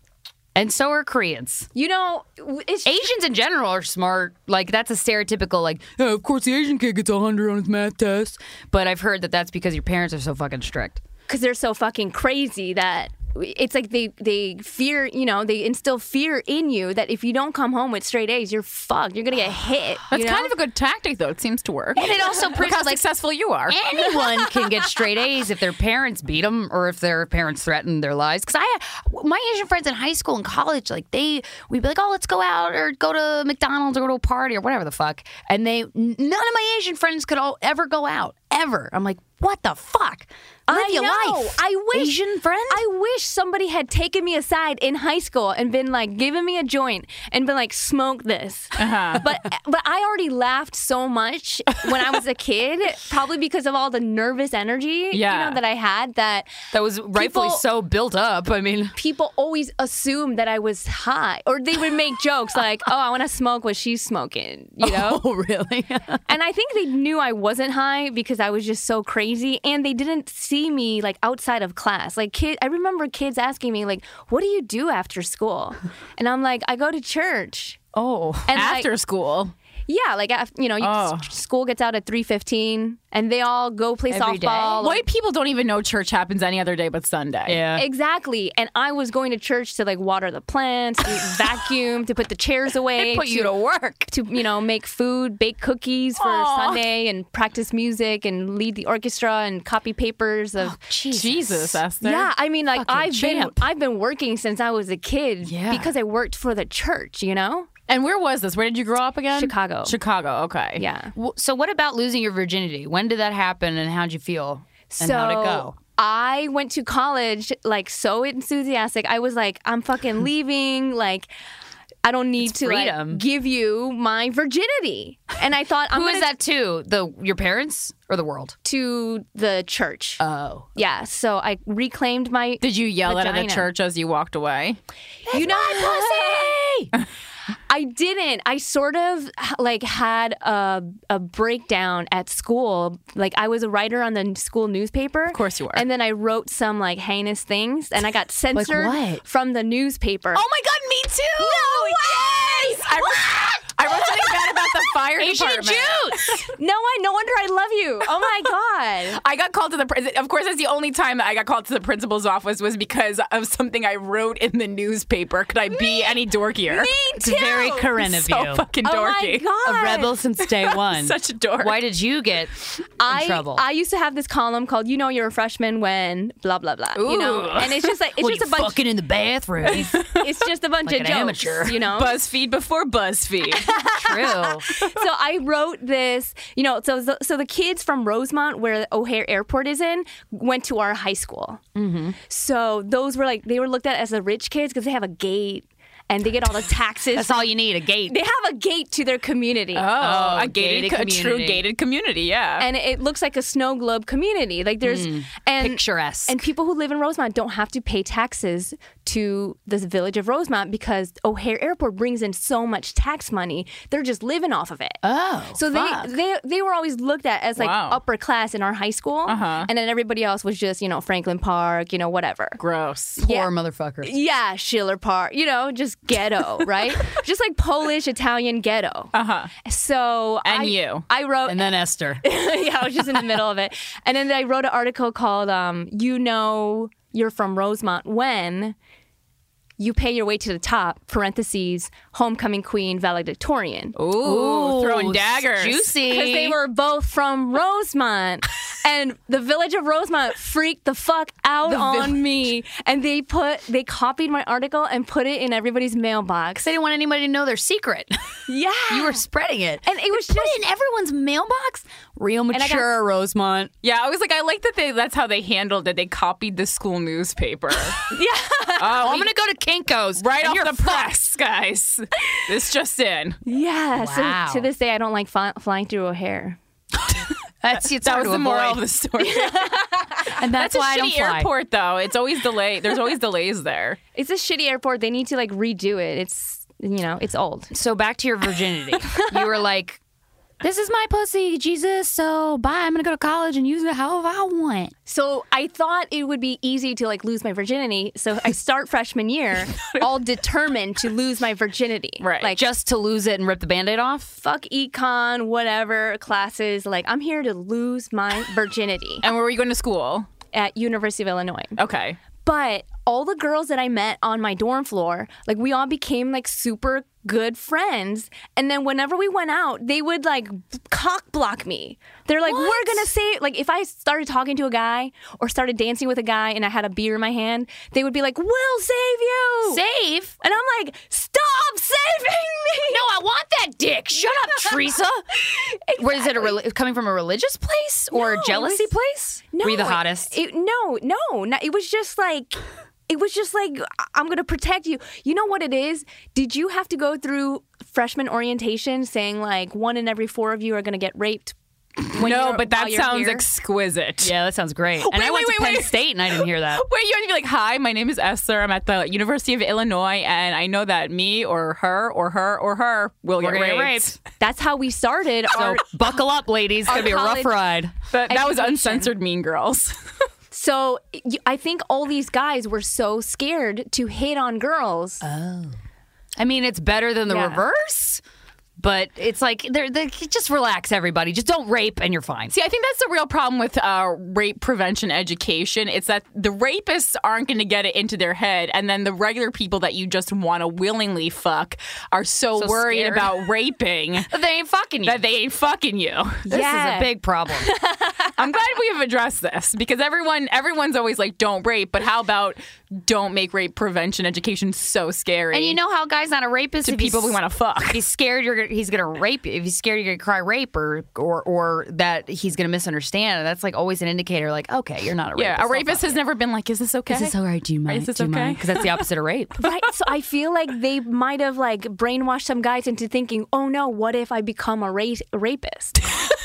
And so are Koreans.
You know, it's
Asians in general are smart. Like, that's a stereotypical, like, oh, of course the Asian kid gets one hundred on his math test. But I've heard that that's because your parents are so fucking strict.
because they're so fucking crazy that it's like they they fear, you know, they instill fear in you that if you don't come home with straight A's, you're fucked. You're gonna get hit.
That's
you know?
kind of a good tactic, though. It seems to work.
And it also
Look
proves
how
like
successful you are.
anyone can get straight A's if their parents beat them or if their parents threaten their lives. Because I, my Asian friends in high school and college, like they, we'd be like, oh, let's go out or go to McDonald's or go to a party or whatever the fuck. And they, none of my Asian friends could all, ever go out ever. I'm like, what the fuck? Live
I
your
know.
life.
I wish
Asian friend.
I wish somebody had taken me aside in high school and been like, given me a joint and been like, smoke this.
Uh-huh.
But but I already laughed so much when I was a kid, probably because of all the nervous energy,
Yeah.
you know, that I had. That
that was rightfully
People-
so built up. I mean,
people always assumed that I was high, or they would make jokes like, "Oh, I want to smoke what she's smoking," you know.
oh really?
And I think they knew I wasn't high because I was just so crazy, and they didn't see me like outside of class. Like kid, I remember kids asking me like, "What do you do after school?" And I'm like, "I go to church."
Oh,
And,
after
like-
school.
Yeah, like af- you know, you,
Oh.
s- school gets out at three fifteen, and they all go play
Every day?
softball.
White people don't even know church happens any other day but Sunday.
Yeah.
Exactly. And I was going to church to like water the plants, to vacuum, to put the chairs away,
Put
to,
you to work.
to you know make food, bake cookies for
Aw.
Sunday, and practice music and lead the orchestra and copy papers of.
Jesus, Esther.
Yeah, I mean, like
Fucking
I've
champ.
been I've been working since I was a kid
Yeah.
because I worked for the church. You know,
And where was this? Where did you grow up again?
Chicago.
Chicago, okay.
yeah.
W- So what about losing your virginity? When did that happen and how'd you feel? And
so
how'd it go?
I went to college like so enthusiastic. I was like, I'm fucking leaving. Like, I don't need
It's
to
freedom.
like give you my virginity. And I thought, I'm
Who
gonna
is that to? The your parents or the world?
to the church.
Oh.
Yeah, so I reclaimed my.
Did you yell at
Vagina.
the church as you walked away?
you know, pussy. I didn't. I sort of like had a a breakdown at school. Like I was a writer on the school newspaper. Of
course you were.
And then I wrote some like heinous things, and I got censored
what?
from the newspaper.
Oh my God, me too! No way! I wrote, I wrote something bad about the fire
Asian
department.
Jews.
No, I. No wonder I love you. Oh my god.
I got called to the prin- of course that's the only time that I got called to the principal's office was because of something I wrote in the newspaper. Could I be any dorkier?
Me
It's
too.
very Corinne of
so
you.
fucking
Oh my
dorky.
god.
A rebel since day one.
Such a dork.
Why did you get in
I,
trouble?
I used to have this column called "You Know You're a Freshman When blah blah blah." You know,
Ooh.
and it's just like it's
well,
just a
you
bunch.
fucking in the bathroom.
It's just a bunch
Like
of
an
jokes.
amateur.
You know.
BuzzFeed before BuzzFeed.
True.
So I wrote this, you know, so so, so the kids from Rosemont, where O'Hare Airport is in, went to our high school. Mm-hmm. So those were like, they were looked at as the rich kids because they have a gate and they get all the taxes.
That's all you need, a gate.
They have a gate to their community.
Oh,
Oh,
a gated,
gated
a true
community.
gated community, yeah.
And it looks like a snow globe community. Like there's and
Picturesque.
and people who live in Rosemont don't have to pay taxes to the village of Rosemont because O'Hare Airport brings in so much tax money. They're just living off of it.
Oh,
So
fuck.
they, they they were always looked at as like
Wow.
upper class in our high school,
Uh-huh.
and then everybody else was just you know Franklin Park, you know whatever.
Gross.
Poor
yeah.
motherfuckers.
Yeah, Schiller Park, you know, just ghetto, right? Just like Polish Italian ghetto.
Uh huh.
So
And
I,
you.
I wrote,
And then Esther.
yeah, I was just in the middle of it, and then I wrote an article called um, "You Know You're from Rosemont When You Pay Your Way to the Top." Parentheses Homecoming Queen Valedictorian.
Ooh, throwing
Ooh,
daggers.
Juicy.
Because they were both from Rosemont. And the village of Rosemont freaked the fuck out on me. And they put they copied my article and put it in everybody's mailbox.
They didn't want anybody to know their secret.
Yeah.
You were spreading it.
And it was
Put
just
it in everyone's mailbox? Real
I got-
mature, Rosemont.
Yeah, I was like, I like that they that's how they handled it. They copied the school newspaper.
Yeah.
Oh,
I'm gonna go to Kinko's
right
and
off
you're
the press, guys. This just in.
Yeah.
Wow.
So to this day, I don't like fly- flying through O'Hare.
That's it's
That
hard
was
to
the moral
avoid.
of the story.
and that's,
That's a
why I don't
shitty
fly.
airport, though. It's always delayed. There's always delays there.
It's a shitty airport. They need to like redo it. It's you know, it's old.
So back to your virginity. You were like, "This is my pussy, Jesus. So bye. I'm gonna go to college and use it however I want."
So I thought it would be easy to like lose my virginity. So I start freshman year, all determined to lose my virginity.
Right.
Like
Just to lose it and rip the Band-Aid off.
fuck econ, whatever classes. Like I'm here to lose my virginity
And where were you going to school?
at University of Illinois.
Okay.
But all the girls that I met on my dorm floor, like we all became like super good friends. And then whenever we went out, they would like cock block me. They're like,
What?
we're gonna say, like if I started talking to a guy or started dancing with a guy and I had a beer in my hand, they would be like, we'll save you.
Save?
And I'm like, stop saving me.
No, I want that dick. Shut up, Teresa. Was it a reli- coming from a religious place or
No,
a jealousy
it was-
place?
No,
Were you the
it-
hottest?
It, no, no, no. It was just like, it was just like, I- I'm going to protect you. You know what it is? Did you have to go through freshman orientation saying like one in every four of you are going to get raped? when
No,
you're-
but that
while you're
sounds
here?
exquisite.
Yeah, that sounds great. And
Wait,
I went
wait,
to
wait,
Penn
wait.
State and I didn't hear that.
Wait, you want to be like, hi, my name is Esther. I'm at the University of Illinois, and I know that me or her or her or her will
We're
get
gonna
raped.
get raped.
That's how we started.
So
our,
buckle up, ladies. It's
our
gonna be a rough
college-
ride.
But that was
Education.
uncensored Mean Girls.
so y- I think all these guys were so scared to hit on girls.
I mean, it's better than the
Yeah.
reverse, but it's like they're, they just relax, everybody. Just don't rape, and you're fine.
See, I think that's the real problem with uh, rape prevention education. It's that the rapists aren't going to get it into their head, and then the regular people that you just want to willingly fuck are so,
So
worried
scared.
about raping
They ain't fucking you.
that they ain't fucking you.
This
Yeah.
is a big problem.
I'm glad we have addressed this because everyone everyone's always like, don't rape, but how about don't make rape prevention education so scary
And you know how a guy's not a rapist?
to
if he's-
people we want to fuck.
If he's scared, you're, gonna- he's going to rape you. If he's scared, you're going to cry rape or, or or that he's going to misunderstand. That's like always an indicator like, okay, you're not a rapist.
Yeah, a
I'll
rapist
fuck
has never been like, is this okay?
you. Is this all right? Do you mind?
Is this
Do you
okay?
Because that's the opposite of rape.
Right. So I feel like they might have like brainwashed some guys into thinking, oh no, what if I become a, ra- a rapist?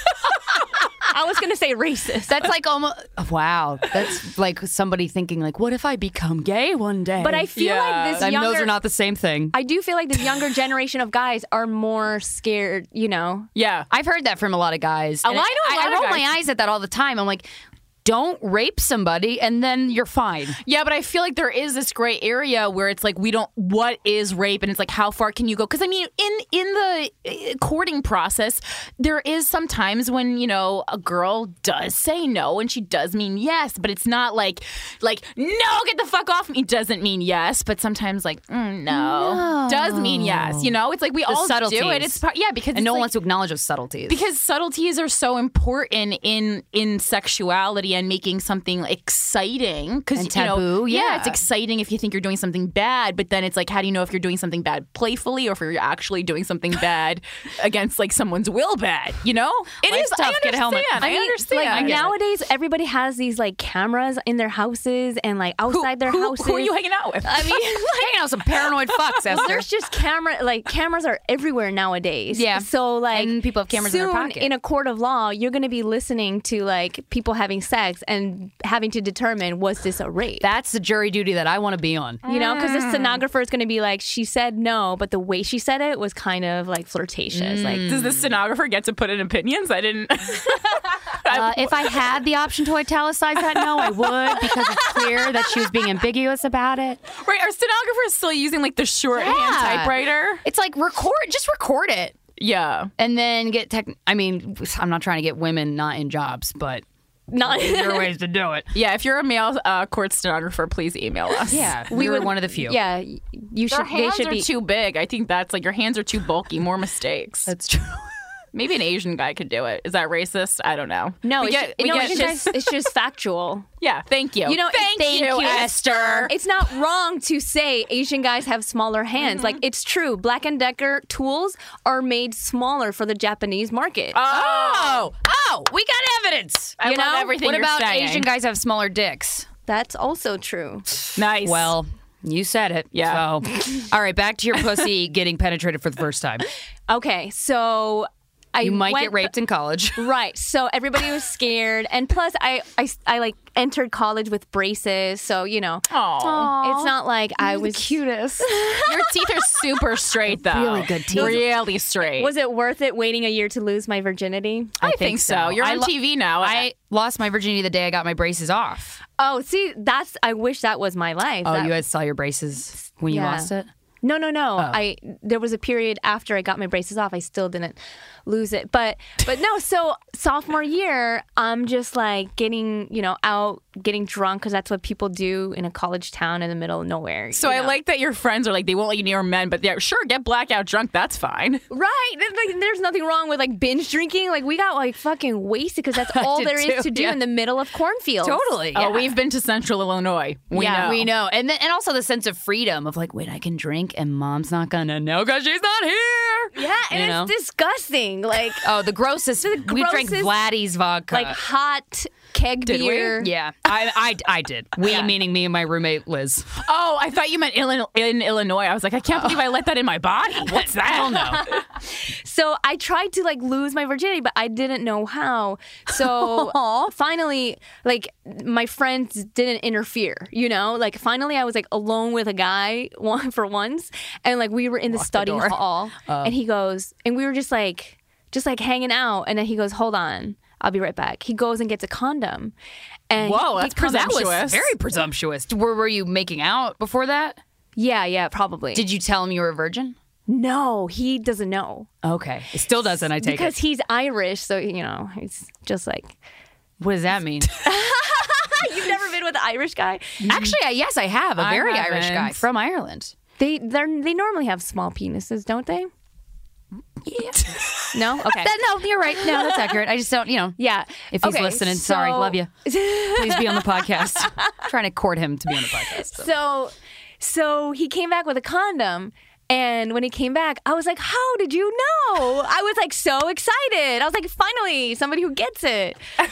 I was going to say racist.
That's like almost, wow. That's like somebody thinking like, what if I become gay one day?
But I feel
Yeah.
like this
and
younger...
those are not the same thing.
I do feel like this younger generation of guys are more scared, you know?
Yeah.
I've heard that from a lot of guys.
Oh,
And
I know a lot
I,
of
roll
guys.
my eyes at that all the time. I'm like, don't rape somebody and then you're fine.
Yeah, but I feel like there is this gray area where it's like we don't. What is rape? And it's like how far can you go? Because I mean, in in the uh, courting process, there is sometimes when you know a girl does say no and she does mean yes, but it's not like like no, get the fuck off me doesn't mean yes, but sometimes like mm, no,
No.
does mean yes. You know, it's like we all do it.
subtleties.
It's part, yeah, because
And
it's
no one
like,
wants to acknowledge those subtleties.
because subtleties are so important in in sexuality and making something exciting because
And
you know,
taboo, yeah.
it's exciting if you think you're doing something bad, but then it's like, how do you know if you're doing something bad playfully or if you're actually doing something bad against like someone's will bad? You know, it
Life's
is
tough.
I
Get a helmet.
understand. I,
mean,
understand.
Like
I get it.
nowadays, everybody has these like cameras in their houses and like
who,
outside their
who,
houses.
who are you hanging out with?
I mean,
hanging out with some paranoid fucks,
well,
Esther.
there's just camera, like cameras are everywhere nowadays.
Yeah.
So like,
And people have cameras in
soon
their pocket.
in a court of law, you're going to be listening to like people having sex and having to determine was this a rape.
That's the jury duty that I want to be on.
You know, because the stenographer is going to be like, she said no, but the way she said it was kind of like flirtatious. Like,
Does the stenographer get to put in opinions? I didn't.
Uh, if I had the option to italicize that no, I would because it's clear that she was being ambiguous about it.
Right, are stenographers still using like the shorthand
Yeah.
typewriter?
It's like record, just record it.
Yeah.
And then get tech. I mean, I'm not trying to get women not in jobs, but
not
there are ways to do it.
Yeah, if you're a male uh, court stenographer, please email us.
Yeah, we were one of the few.
Yeah, you
Their
should. They
hands
should
are
be.
too big. I think that's like your hands are too bulky. More mistakes.
That's true.
Maybe an Asian guy could do it. Is that racist? I don't know.
No,
we
it's,
get,
ju-
we
no,
get
it's just it's just factual.
Yeah, thank you.
You know,
thank,
thank
you,
you,
Esther.
It's not wrong to say Asian guys have smaller hands. Like, it's true. Black and Decker tools are made smaller for the Japanese market.
Oh, oh, we got evidence.
I
you
love
know?
everything
What
you're
about
saying.
Asian guys have smaller dicks?
That's also true.
Nice.
Well, you said it.
Yeah.
So, all right, back to your pussy getting penetrated for the first time.
Okay, so I
You might
went
get raped in college.
Right. So everybody was scared. And plus, I, I, I like entered college with braces. So, you know,
Aw.
it's not like I was
cutest.
Your teeth are super straight, though.
Really good teeth.
Really straight.
Was it worth it waiting a year to lose my virginity?
I, think so. You're
I
on
lo-
T V now.
I lost my virginity the day I got my braces off.
Oh, see, that's, I wish that was my life.
Oh,
That-
you had saw your braces when you
Yeah.
lost it?
No, no, no. I there was a period after I got my braces off. I still didn't lose it, but but no. So sophomore year, I'm just like getting you know out, getting drunk because that's what people do in a college town in the middle of nowhere.
so
you
I
know.
like that your friends are like, they won't let you near men, but they're sure, get blackout drunk. That's fine.
right. There's, like, there's nothing wrong with like binge drinking. Like we got like fucking wasted because that's all
did
there is
too,
to do
yeah.
in the middle of cornfields.
Totally.
Oh, we've been to Central Illinois. We
yeah,
know.
we know. And then, and also the sense of freedom of like, wait, I can drink and mom's not gonna know because she's not here.
Yeah, and
You know?
it's disgusting. Like
Oh, the grossest. we drank
grossest,
Vladdy's vodka.
like hot keg
Did we?
beer.
yeah, I, I, I did. We, meaning me and my roommate Liz.
Oh, I thought you meant Illinois, in Illinois. I was like, I can't believe I let that in my body. What's that?
Hell no.
So I tried to like lose my virginity, but I didn't know how. So finally, like my friends didn't interfere, you know? Like finally I was like alone with a guy one for once. And like we were in the study
door.
hall and he goes, and we were just like, just like hanging out. And then he goes, hold on, I'll be right back. He goes and gets a condom. And
Whoa,
he
that's
comes-
presumptuous.
Very presumptuous. Were, were you making out before that?
Yeah, yeah, probably.
Did you tell him you were a virgin?
No, he doesn't know.
Okay. It still doesn't, I take
Because
it.
he's Irish, so you know, he's just like
What does that mean?
you've never been with an Irish guy?
Actually, I, yes, I have. A
I
very Irish
haven't.
guy from Ireland.
They they they normally have small penises, don't they?
Yeah.
No? Okay.
That, no, you're right. No, that's accurate. I just don't, you know.
yeah.
If he's
Okay,
listening, sorry,
so-
love you. Please be on the podcast. I'm trying to court him to be on the podcast. so.
So so he came back with a condom. And when he came back, I was like, how did you know? I was like so excited. I was like, finally, somebody who gets it.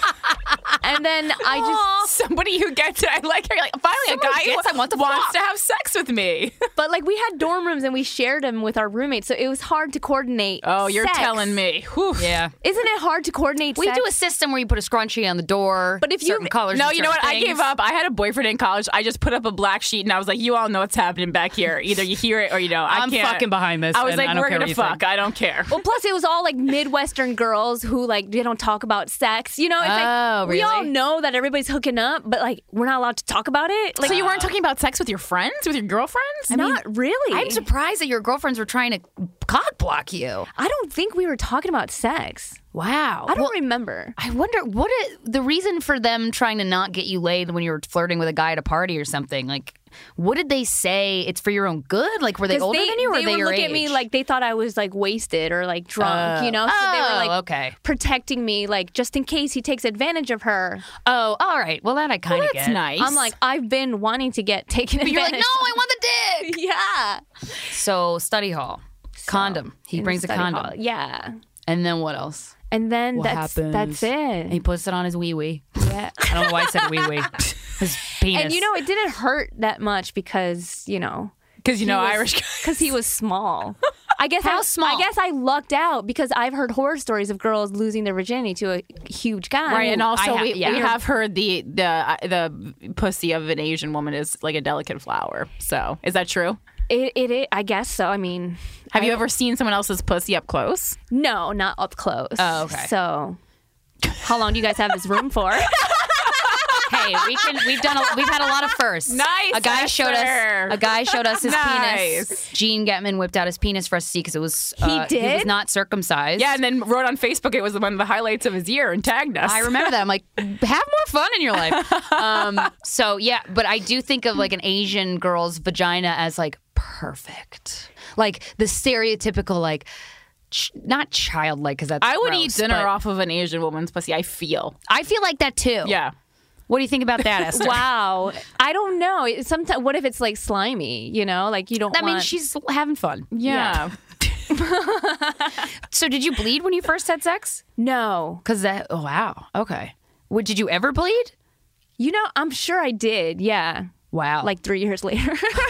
And then I just,
Somebody who gets it. I like her. Like, finally,
Someone
a guy
gets,
who
I want to
wants
fuck.
to have sex with me.
but like we had dorm rooms and we shared them with our roommates. So it was hard to coordinate.
Oh, you're
sex.
telling me. Whew.
Yeah.
Isn't it hard to coordinate
We
sex?
do a system where you put a scrunchie on the door.
But if you-
certain colors.
No,
and
you know what?
certain
I gave
things.
up. I had a boyfriend in college. I just put up a black sheet and I was like, you all know what's happening back here. Either you hear it or you don't. I
I'm
can't.
fucking behind this.
I was
and
like,
I don't
we're
care
going
what
to
you
fuck.
think.
I don't care.
Well, plus it was all like Midwestern girls who like they don't talk about sex. You know, it's
Oh,
like we all
really?
know that everybody's hooking up, but like we're not allowed to talk about it. Like
So you weren't talking about sex with your friends, with your girlfriends?
not really.
I'm surprised that your girlfriends were trying to cock block you.
I don't think we were talking about sex.
Wow.
I don't
Well,
remember.
I wonder what is the reason for them trying to not get you laid when you were flirting with a guy at a party or something. Like, what did they say? It's for your own good. Like, were they
'Cause
older
they,
than you, or
they
were they
would
your
look
age?
at me like they thought I was like wasted or like drunk, you know? So they were
Oh,
like
okay.
protecting me, like just in case he takes advantage of her.
Oh, all right. Well, that I kind of
That's
get.
nice.
I'm like, I've been wanting to get taken
But you're like,
advantage.
no, I want the dick.
yeah.
So study hall, condom. He
In the
brings a
study
condom,
hall. Yeah.
and then what else?
And then
What
that's
happens?
that's
And he
it.
puts it on his wee wee.
Yeah.
I don't know why I said wee wee. His penis.
And you know, it didn't hurt that much because, you know,
Because you know
was-
Irish guys.
because he was small. I guess
How
I,
small?
I guess I lucked out because I've heard horror stories of girls losing their virginity to a huge guy.
Right, and also
I ha-
we,
yeah.
we have heard the the uh, the pussy of an Asian woman is like a delicate flower. So is that true?
It, it, it I guess so. I mean,
Have
I-
you ever seen someone else's pussy up close?
No, not up close.
Oh, okay.
So, how long do you guys have this room for?
Hey, we can. We've done. A, we've had a lot of firsts.
Nice,
A guy showed
Esther.
us. A guy showed us his
Nice.
penis. Gene Getman whipped out his penis for us to see because it was. Uh, He was
did?
not circumcised.
Yeah, and then wrote on Facebook it was one of the highlights of his year and tagged us.
I remember that. I'm like, have more fun in your life. Um, so yeah, but I do think of like an Asian girl's vagina as like perfect, like the stereotypical like ch- not childlike because that's
I would
gross,
eat dinner
but
off of an Asian woman's pussy. I feel.
I feel like that too.
Yeah.
What do you think about that, Esther?
Wow. I don't know. Sometimes, what if it's like slimy? You know, like you don't.
That
want...
means she's having fun.
Yeah.
So did you bleed when you first had sex?
No.
Because that. Oh, wow. Okay. What, did you ever bleed?
You know, I'm sure I did. Yeah.
Wow.
Like three years later.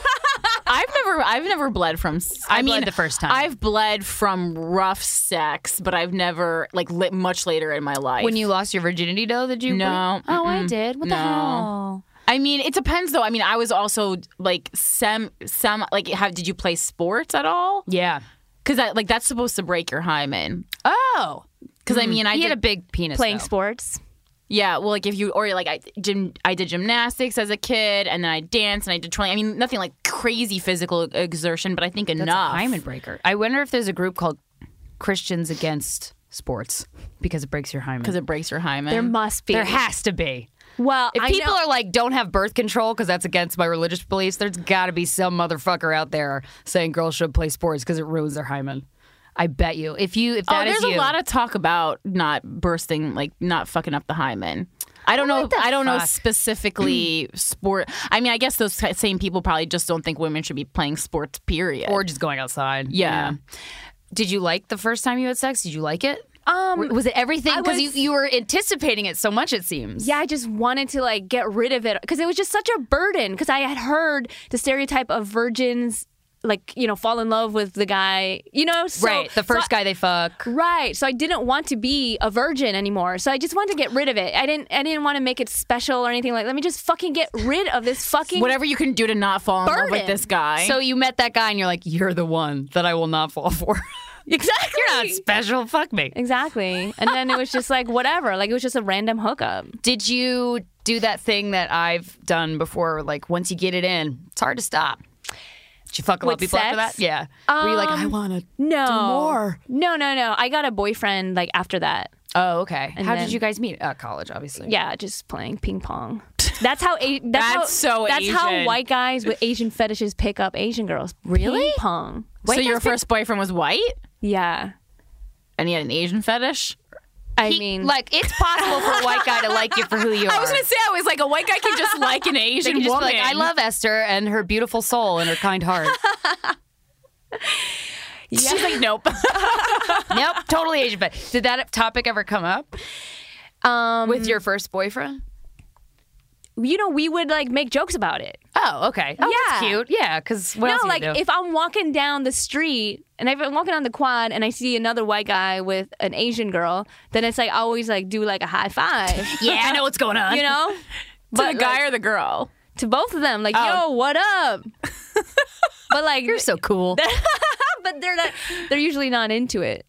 I've never, I've never bled from.
I
I
bled
mean,
the first time.
I've bled from rough sex, but I've never like li- much later in my life.
when you lost your virginity, though, did you?
No.
bleed? Oh, I
Mm-mm.
did. What the
No.
hell?
I mean, it depends though. I mean, I was also like sem, sem like. How did you play sports at all?
Yeah.
Because that like that's supposed to break your hymen.
Oh.
Because I mean, I
he
did
had a big penis.
Playing
though.
sports.
Yeah, well, like if you or like I gym, I did gymnastics as a kid, and then I danced and I did twirling. I mean, nothing like crazy physical exertion, but I think
That's
enough.
a hymen breaker. I wonder if there's a group called Christians Against Sports because it breaks your hymen.
because it breaks your hymen.
There must be.
There has to be.
Well,
If
I
people
know-
are like, don't have birth control because that's against my religious beliefs, there's got to be some motherfucker out there saying girls should play sports because it ruins their hymen. I bet you. If you, if
oh,
that is
there's
you,
a lot of talk about not bursting, like not fucking up the hymen. I don't know.
What the
I don't know
fuck?
specifically sport. I mean, I guess those same people probably just don't think women should be playing sports. Period.
or just going outside.
Yeah.
Did you like the first time you had sex? Did you like it?
Um,
Was it everything?
I
Because you,
was-
you were anticipating it so much, it seems.
yeah, I just wanted to like get rid of it because it was just such a burden. Because I had heard the stereotype of virgins, like you know, fall in love with the guy, you know, so,
Right. The first
so I-
guy they fuck.
Right. So I didn't want to be a virgin anymore. So I just wanted to get rid of it. I didn't. I didn't want to make it special or anything like. Let me just fucking get rid of this fucking.
Whatever you can do to not fall in love with
Burden.
this guy.
So you met that guy and you're like, you're the one that I will not fall for.
Exactly.
You're not special. Fuck me.
Exactly. And then it was just like whatever. Like it was just a random hookup.
Did you do that thing that I've done before? Like once you get it in, it's hard to stop. Did you fuck a lot of
With
people after
sex?
that? Yeah. Were you like, I
Um,
want to
No.
do more?
No, no, no. I got a boyfriend like after that.
Oh, okay.
And
How
then-
did you guys meet? Uh, college, obviously.
Yeah, just playing ping pong. That's how. A- that's
That's
how,
so
That's how
Asian.
white guys with Asian fetishes pick up Asian girls.
Really?
Ping pong.
so your first boyfriend was white,
Yeah.
and he had an Asian fetish.
I
He-
mean,
like it's possible for a white guy to like you for who you are.
I was gonna say, I was like, a white guy can just like an
They
Asian
can just
woman.
be like, I love Esther and her beautiful soul and her kind heart.
She's like, nope.
Nope, totally Asian. But did that topic ever come up
um,
with your first boyfriend?
you know, we would like make jokes about it.
Oh, okay. Oh, that's
Yeah.
cute. Yeah, because what
no,
else you
like
gonna do?
if I'm walking down the street and if I'm walking on the quad and I see another white guy with an Asian girl, then it's like I always like do like a high five.
yeah, I know what's going on.
You know,
to
But,
the guy
like,
or the girl?
to both of them, like,
Oh.
yo, what up? But like,
You're so cool.
but they're not. They're usually not into it.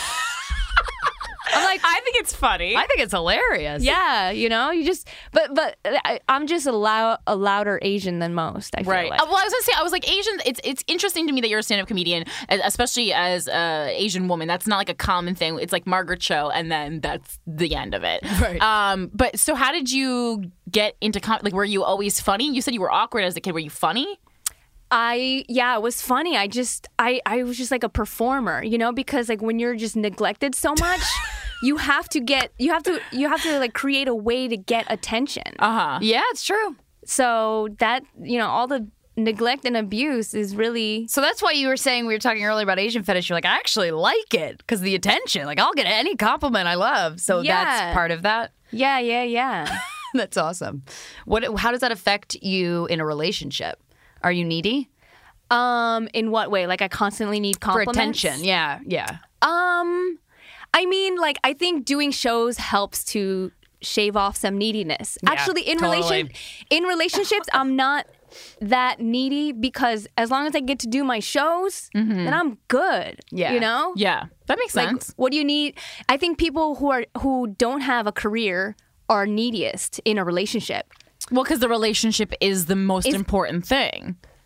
I'm like,
I think it's funny.
I think it's hilarious.
yeah, you know, you just. But but I, I'm just a, lou- a louder Asian than most. I feel
Right.
like.
Uh, well, I was gonna say, I was like, Asian. It's it's interesting to me that you're a stand-up comedian, e- especially as a Asian woman. That's not like a common thing. It's like Margaret Cho, and then that's the end of it.
Right.
Um. But so, how did you get into com- like? Were you always funny? You said you were awkward as a kid. Were you funny?
I yeah, it was funny. I just I I was just like a performer, you know, because like when you're just neglected so much, you have to get you have to you have to like create a way to get attention.
Uh huh.
Yeah, it's true.
So that, you know, all the neglect and abuse is really
So that's why you were saying, we were talking earlier about Asian fetish. You're like, I actually like it because the attention. Like, I'll get any compliment I love. So
Yeah.
that's part of that.
yeah, yeah, yeah.
That's awesome. What? How does that affect you in a relationship? Are you needy
Um, in what way? Like I constantly need
for
compliments.
attention? Yeah, yeah.
Um, I mean, like I think doing shows helps to shave off some neediness.
Yeah,
Actually, in
totally.
relation in relationships, I'm not that needy because as long as I get to do my shows, then I'm good.
Yeah.
you know.
Yeah, that makes
Like,
sense.
what do you need? I think people who are who don't have a career are neediest in a relationship.
Well, because the relationship is the most
Is-
important thing.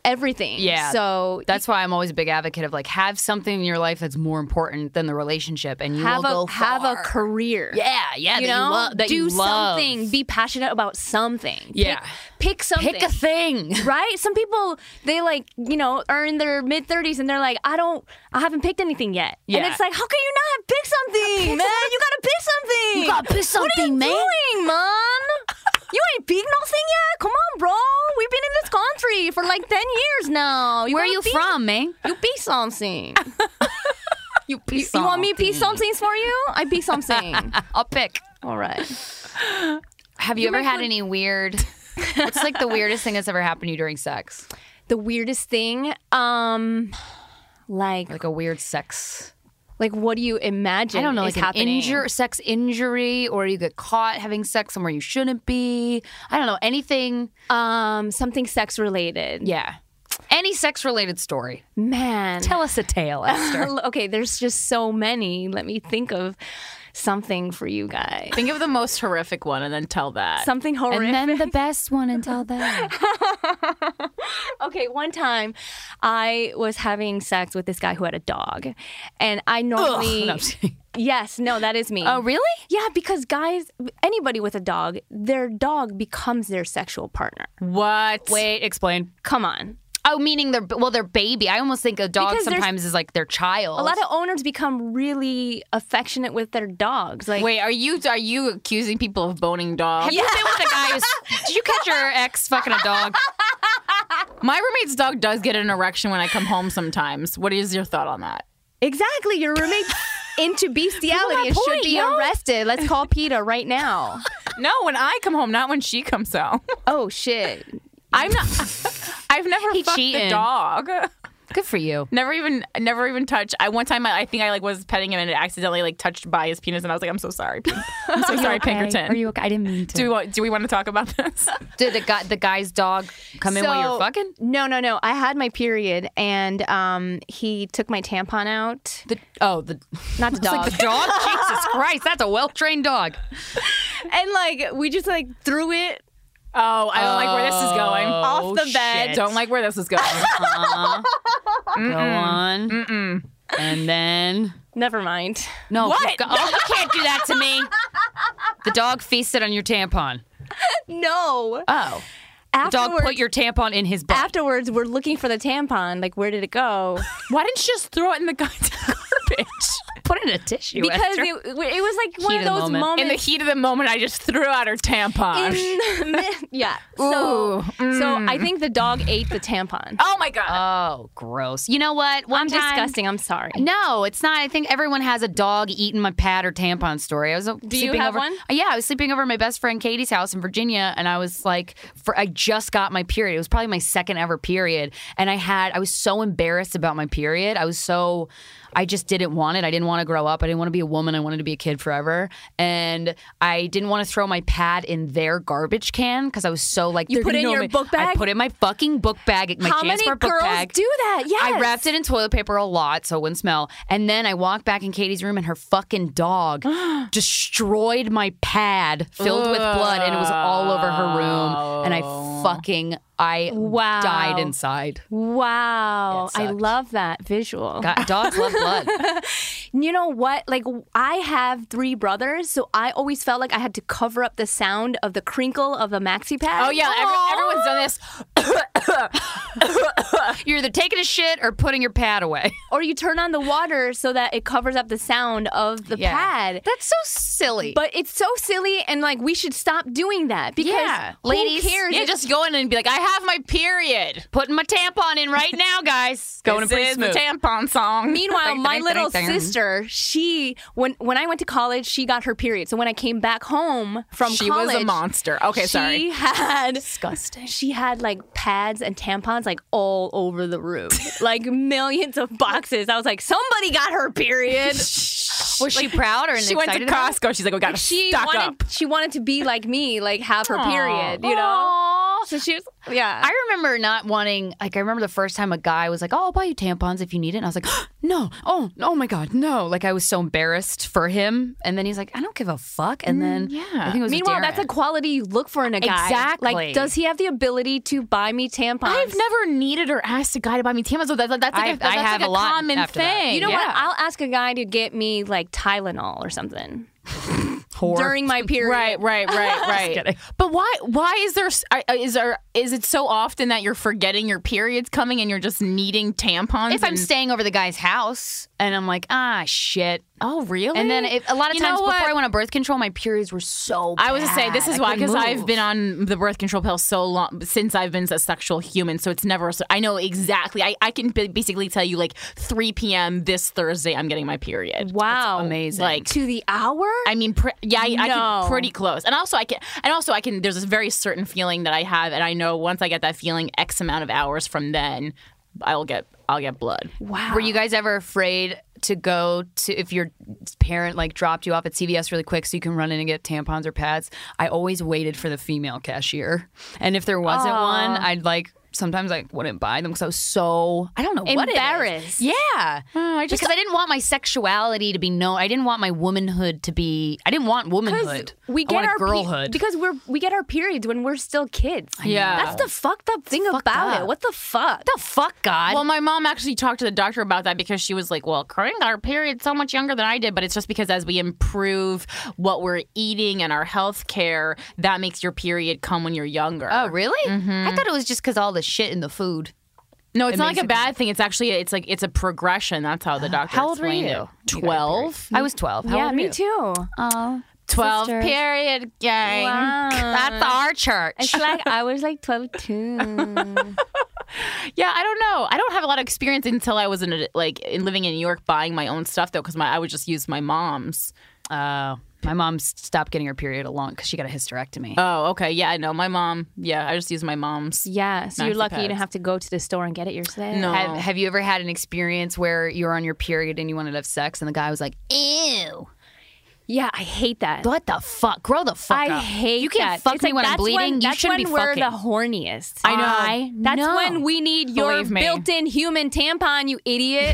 everything.
Yeah.
So
That's why I'm always a big advocate of like have something in your life that's more important than the relationship, and you
have
will
a
go
have a
far.
career.
Yeah, yeah.
You
that
know,
you love. That
do
you love.
something. Be passionate about something.
Yeah.
Pick, pick something.
Pick a thing.
Right? Some people, they like, you know, are in their mid thirties and they're like, I don't, I haven't picked anything yet.
Yeah.
And it's like, how can you not have picked something, man? You gotta pick something.
You gotta pick
What are
something,
you
man.
doing, man? You ain't picked nothing yet? Come on, bro. We've been in this country for like ten years now. You
Where are
gotta
you
be-
from, man?
You be something.
You
you, you want me to pick something for you? I pick something.
I'll pick.
All right.
Have you,
You
ever
make
had
one-
any weird? What's like the weirdest thing that's ever happened to you during sex?
The weirdest thing, um, like,
Like a weird sex.
like what do you imagine?
I don't know,
is
like an
happening?
injure, sex injury, or you get caught having sex somewhere you shouldn't be. I don't know anything.
Um, something sex related.
Yeah, any sex related story.
Man.
Tell us a tale, Esther.
Okay, there's just so many. Let me think of something for you guys.
Think of the most horrific one and then tell that.
Something horrific.
And then the best one until then.
Okay, one time I was having sex with this guy who had a dog. And I normally.
Ugh, no, I'm just kidding.
Yes, no, that is me.
Oh, really?
Yeah, because guys, anybody with a dog, their dog becomes their sexual partner.
What?
Wait, explain.
Come on.
Oh, meaning their well, their baby. I almost think a dog
Because there's-
sometimes is like their child.
A lot of owners become really affectionate with their dogs. Like,
Wait, are you are you accusing people of boning dogs?
Have you been with a guy who's? Did you catch your ex fucking a dog?
My roommate's dog does get an erection when I come home sometimes. What is your thought on that?
exactly, your roommate into bestiality and should
point,
be
yo.
arrested. Let's call PETA right now.
No, when I come home, not when she comes home.
Oh shit.
I'm not. I've never
He
fucked
cheating.
the dog.
Good for you.
Never even, never even touched. I one time, I, I think I like was petting him and it accidentally like touched by his penis, and I was like, "I'm so sorry, Pink. I'm so sorry, Pinkerton."
Are you okay? I didn't mean to.
do we want? Do we want to talk about this?
Did the guy, the guy's dog come in while you were
So-
fucking?
No, no, no. I had my period and um he took my tampon out.
The oh the
Not the
It's like
dog.
the dog. Jesus Christ, that's a well trained dog.
And like we just like threw it
Oh, I don't like where this is going.
off the bed.
shit.
Don't like where this is going.
Uh, go on. Mm-mm. And then
Never mind.
no,
What?
keep go- oh, you can't do that to me. The dog feasted on your tampon.
No.
Oh, the dog
Afterwards,
put your tampon in his butt.
afterwards we're looking for the tampon. Like where did it go?
Why didn't you just throw it in the goddamn garbage?
Put it in a tissue.
Because
Esther.
it, it was like one
Heat
of
of the
those
moment.
moments.
In the heat of the moment, I just threw out her tampon.
in the- yeah. So,
Ooh,
so I think the dog ate the tampon.
oh my god.
Oh, gross. You know what? One
I'm
time,
disgusting. I'm sorry.
No, it's not. I think everyone has a dog eating my pad or tampon story. I was uh,
Do you
sleeping
have
over.
one?
Uh, Yeah, I was sleeping over at my best friend Katie's house in Virginia, and I was like, for I just got my period. It was probably my second ever period, and I had I was so embarrassed about my period. I was so. I just didn't want it. I didn't want to grow up. I didn't want to be a woman. I wanted to be a kid forever. And I didn't want to throw my pad in their garbage can because I was so like,
You
they're
put it
gonna
in
know
your
me.
book
I
bag?
put it in my fucking book bag. My
How many
JanSport book
girls
bag.
do that? Yes.
I wrapped it in toilet paper a lot so it wouldn't smell. And then I walked back in Katie's room and her fucking dog destroyed my pad filled with blood and it was all over her room. And I fucking, I
Wow.
died inside.
Wow.
It
I
sucked.
love that visual.
God, dogs love blood.
You know what? Like, I have three brothers, so I always felt like I had to cover up the sound of the crinkle of a maxi pad.
Oh yeah, every, everyone's done this.
You're either taking a shit or putting your pad away.
Or you turn on the water so that it covers up the sound of the pad.
That's so silly.
But it's so silly, and like we should stop doing that because
Yeah.
who
Ladies,
cares?
Yeah,
if-
just go in and be like, I have my period.
Putting my tampon in right now, guys. Going
This
pretty
is
smooth.
the tampon song.
Meanwhile, my
Ding, ding,
little
ding, ding.
sister, she when when I went to college, she got her period. So when I came back home from
She
college,
was a monster. Okay,
she
sorry.
had
Disgusting.
she had like pads and tampons like all over the room, like millions of boxes. I was like, somebody got her period.
Was she proud or
She went to
excited about it?
Costco. She's like, we got to
She
stock
wanted
up.
she wanted to be like me, like have her
Aw.
period. You know.
Aw.
So she was, yeah.
I remember not wanting, like, I remember the first time a guy was like, oh, I'll buy you tampons if you need it. And I was like, no, oh, oh my God, no. Like, I was so embarrassed for him. And then he's like, I don't give a fuck. And then,
yeah.
I think it was
Meanwhile,
Darren.
that's a quality you look for in a guy.
Exactly.
Like, does he have the ability to buy me tampons?
I've never needed or asked a guy to buy me tampons. So that's, that's like,
I-
a, that's
I
like
have
a,
a lot
common
after that.
thing.
You know what?
Yeah.
I'll ask a guy to get me like Tylenol or something
Whore.
during my period.
Right, right, right, right.
kidding.
But why? Why is there? Is there? Is it so often that you're forgetting your period's coming and you're just needing tampons?
If I'm
and-
staying over the guy's house and I'm like, ah, shit.
oh, really?
And then it, a lot of
You
times
know
before
what?
I went on birth control, my periods were so bad.
I was to say this is
I
why
couldn't
because I've
move.
been on the birth control pill so long since I've been a sexual human, so it's never. I know exactly. I, I can b- basically tell you like three p.m. this Thursday I'm getting my period.
Wow.
amazing.
Like
To the hour?
I mean, pre- yeah, I, I
No.
can pretty close, and also I can, and also I can. There's this very certain feeling that I have, and I know once I get that feeling, X amount of hours from then, I'll get, I'll get blood.
Wow.
Were you guys ever afraid to go to if your parent like dropped you off at C V S really quick so you can run in and get tampons or pads? I always waited for the female cashier, and if there wasn't
Aw.
one, I'd like sometimes I wouldn't buy them because I was so I don't know what it is.
Embarrassed.
Yeah,
I just-
because I didn't want my sexuality to be known. I didn't want my womanhood to be. I didn't want womanhood.
We
I
get
wanted
our pe-
girlhood.
because we're we get our periods when we're still kids.
Yeah.
That's the fucked up thing
fucked
about
up.
it. What the fuck?
the fuck, God.
Well, my mom actually talked to the doctor about that because she was like, well, Corinne got her period so much younger than I did, but it's just because as we improve what we're eating and our health care, that makes your period come when you're younger.
oh, really? I thought it was just because all the shit in the food.
No, it's
It
not
makes
like a
it-
bad thing. It's actually, it's like, it's a progression. That's how the doctor
How old were
explained
you?
it.
You got a
twelve.
I was twelve. How
yeah,
old were
me
you?
too.
Oh,
twelve
sisters.
period gang.
Wow.
That's our church.
It's like I was like twelve too.
Yeah, I don't know. I don't have a lot of experience until I was in a, like in living in New York buying my own stuff though, because my I would just use my mom's.
Uh, my mom s- stopped getting her period a long because she got a hysterectomy.
Oh, okay. Yeah, no, my mom. Yeah, I just use my mom's.
Yeah, so you're
Maxi
lucky you
pads.
didn't have to go to the store and get it yourself.
No.
have, have you ever had an experience where you were on your period and you wanted to have sex and the guy was like, ew,
Yeah, I hate that.
what the fuck? Grow the fuck
I
up.
hate
You can't
that.
fuck
It's
me
like,
when I'm
that's
bleeding.
When,
you
that's
shouldn't
when
be
we're
fucking.
the horniest.
I know.
I
That's
know.
when we need your
Believe me.
built-in human tampon, you idiot.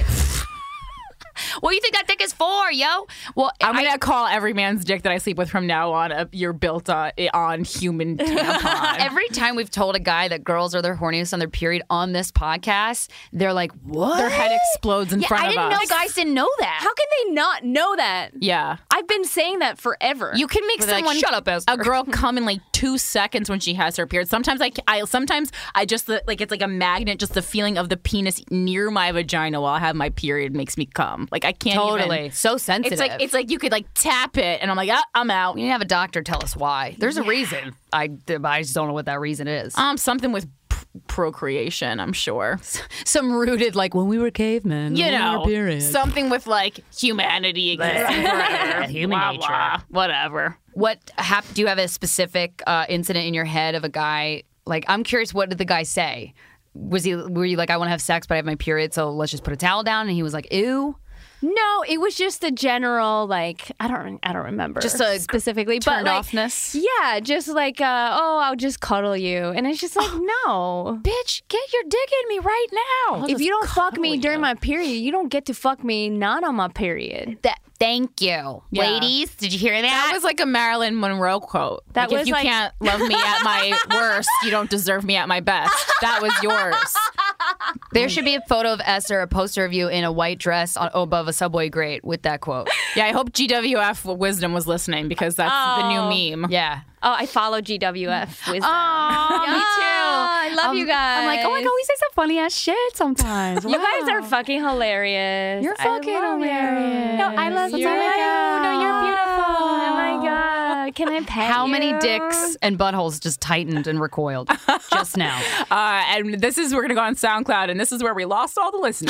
What do you think that dick is for, yo? Well,
I'm
I-
gonna call every man's dick that I sleep with from now on a you're built on on human tampon.
every time we've told a guy that girls are their horniest on their period on this podcast, they're like, what?
Their head explodes in
yeah,
front
I
of
didn't
us.
know guys didn't know that.
How can they not know that?
Yeah.
I've been saying that forever.
You can make
They're like,
someone
"Shut up, Esther."
a girl come in like two seconds when she has her period. Sometimes I, I sometimes I just like it's like a magnet. Just the feeling of the penis near my vagina while I have my period makes me come. Like I can't
Totally.
even.
So sensitive.
It's like it's like you could like tap it, and I'm like, ah, I'm out.
We need to have a doctor tell us why. There's a reason. I, I just don't know what that reason is.
Um, something with p- procreation, I'm sure.
Some rooted, like when we were cavemen.
You
when we
know,
were period.
something with like humanity existing forever.
Human
Blah,
nature.
blah, whatever.
What hap- do you have a specific uh, incident in your head of a guy? Like, I'm curious, what did the guy say? Was he? Were you like, I want to have sex, but I have my period, so let's just put a towel down? And he was like, ew.
No, it was just the general like I don't I don't remember
Just a
specifically, but
turned
like,
offness?
Yeah, just like uh, oh, I'll just cuddle you, and it's just like no.
Bitch, get your dick in me right now.
If you don't fuck me during my period, you don't get to fuck me not on my period.
That. Thank you,
Yeah.
ladies. Did you hear that?
That was like a Marilyn Monroe quote.
That
like, if
was
you
like-
can't love me at my worst, you don't deserve me at my best. That was yours.
There should be a photo of Esther, a poster of you in a white dress on, above a subway grate with that quote.
Yeah, I hope G W F Wisdom was listening because that's
Oh.
the new meme.
Yeah.
Oh, I follow G W F Wisdom.
Oh,
Yeah, me too. I love you guys.
I'm like, oh my god, we say some funny ass shit sometimes.
You guys are fucking hilarious.
You're
I
fucking
love you.
hilarious.
No, I love
You're
you.
like,
No, you're beautiful. Oh my god. Can I pet
How
you?
many dicks and buttholes just tightened and recoiled just now?
Uh, and this is, we're going to go on SoundCloud, and this is where we lost all the listeners.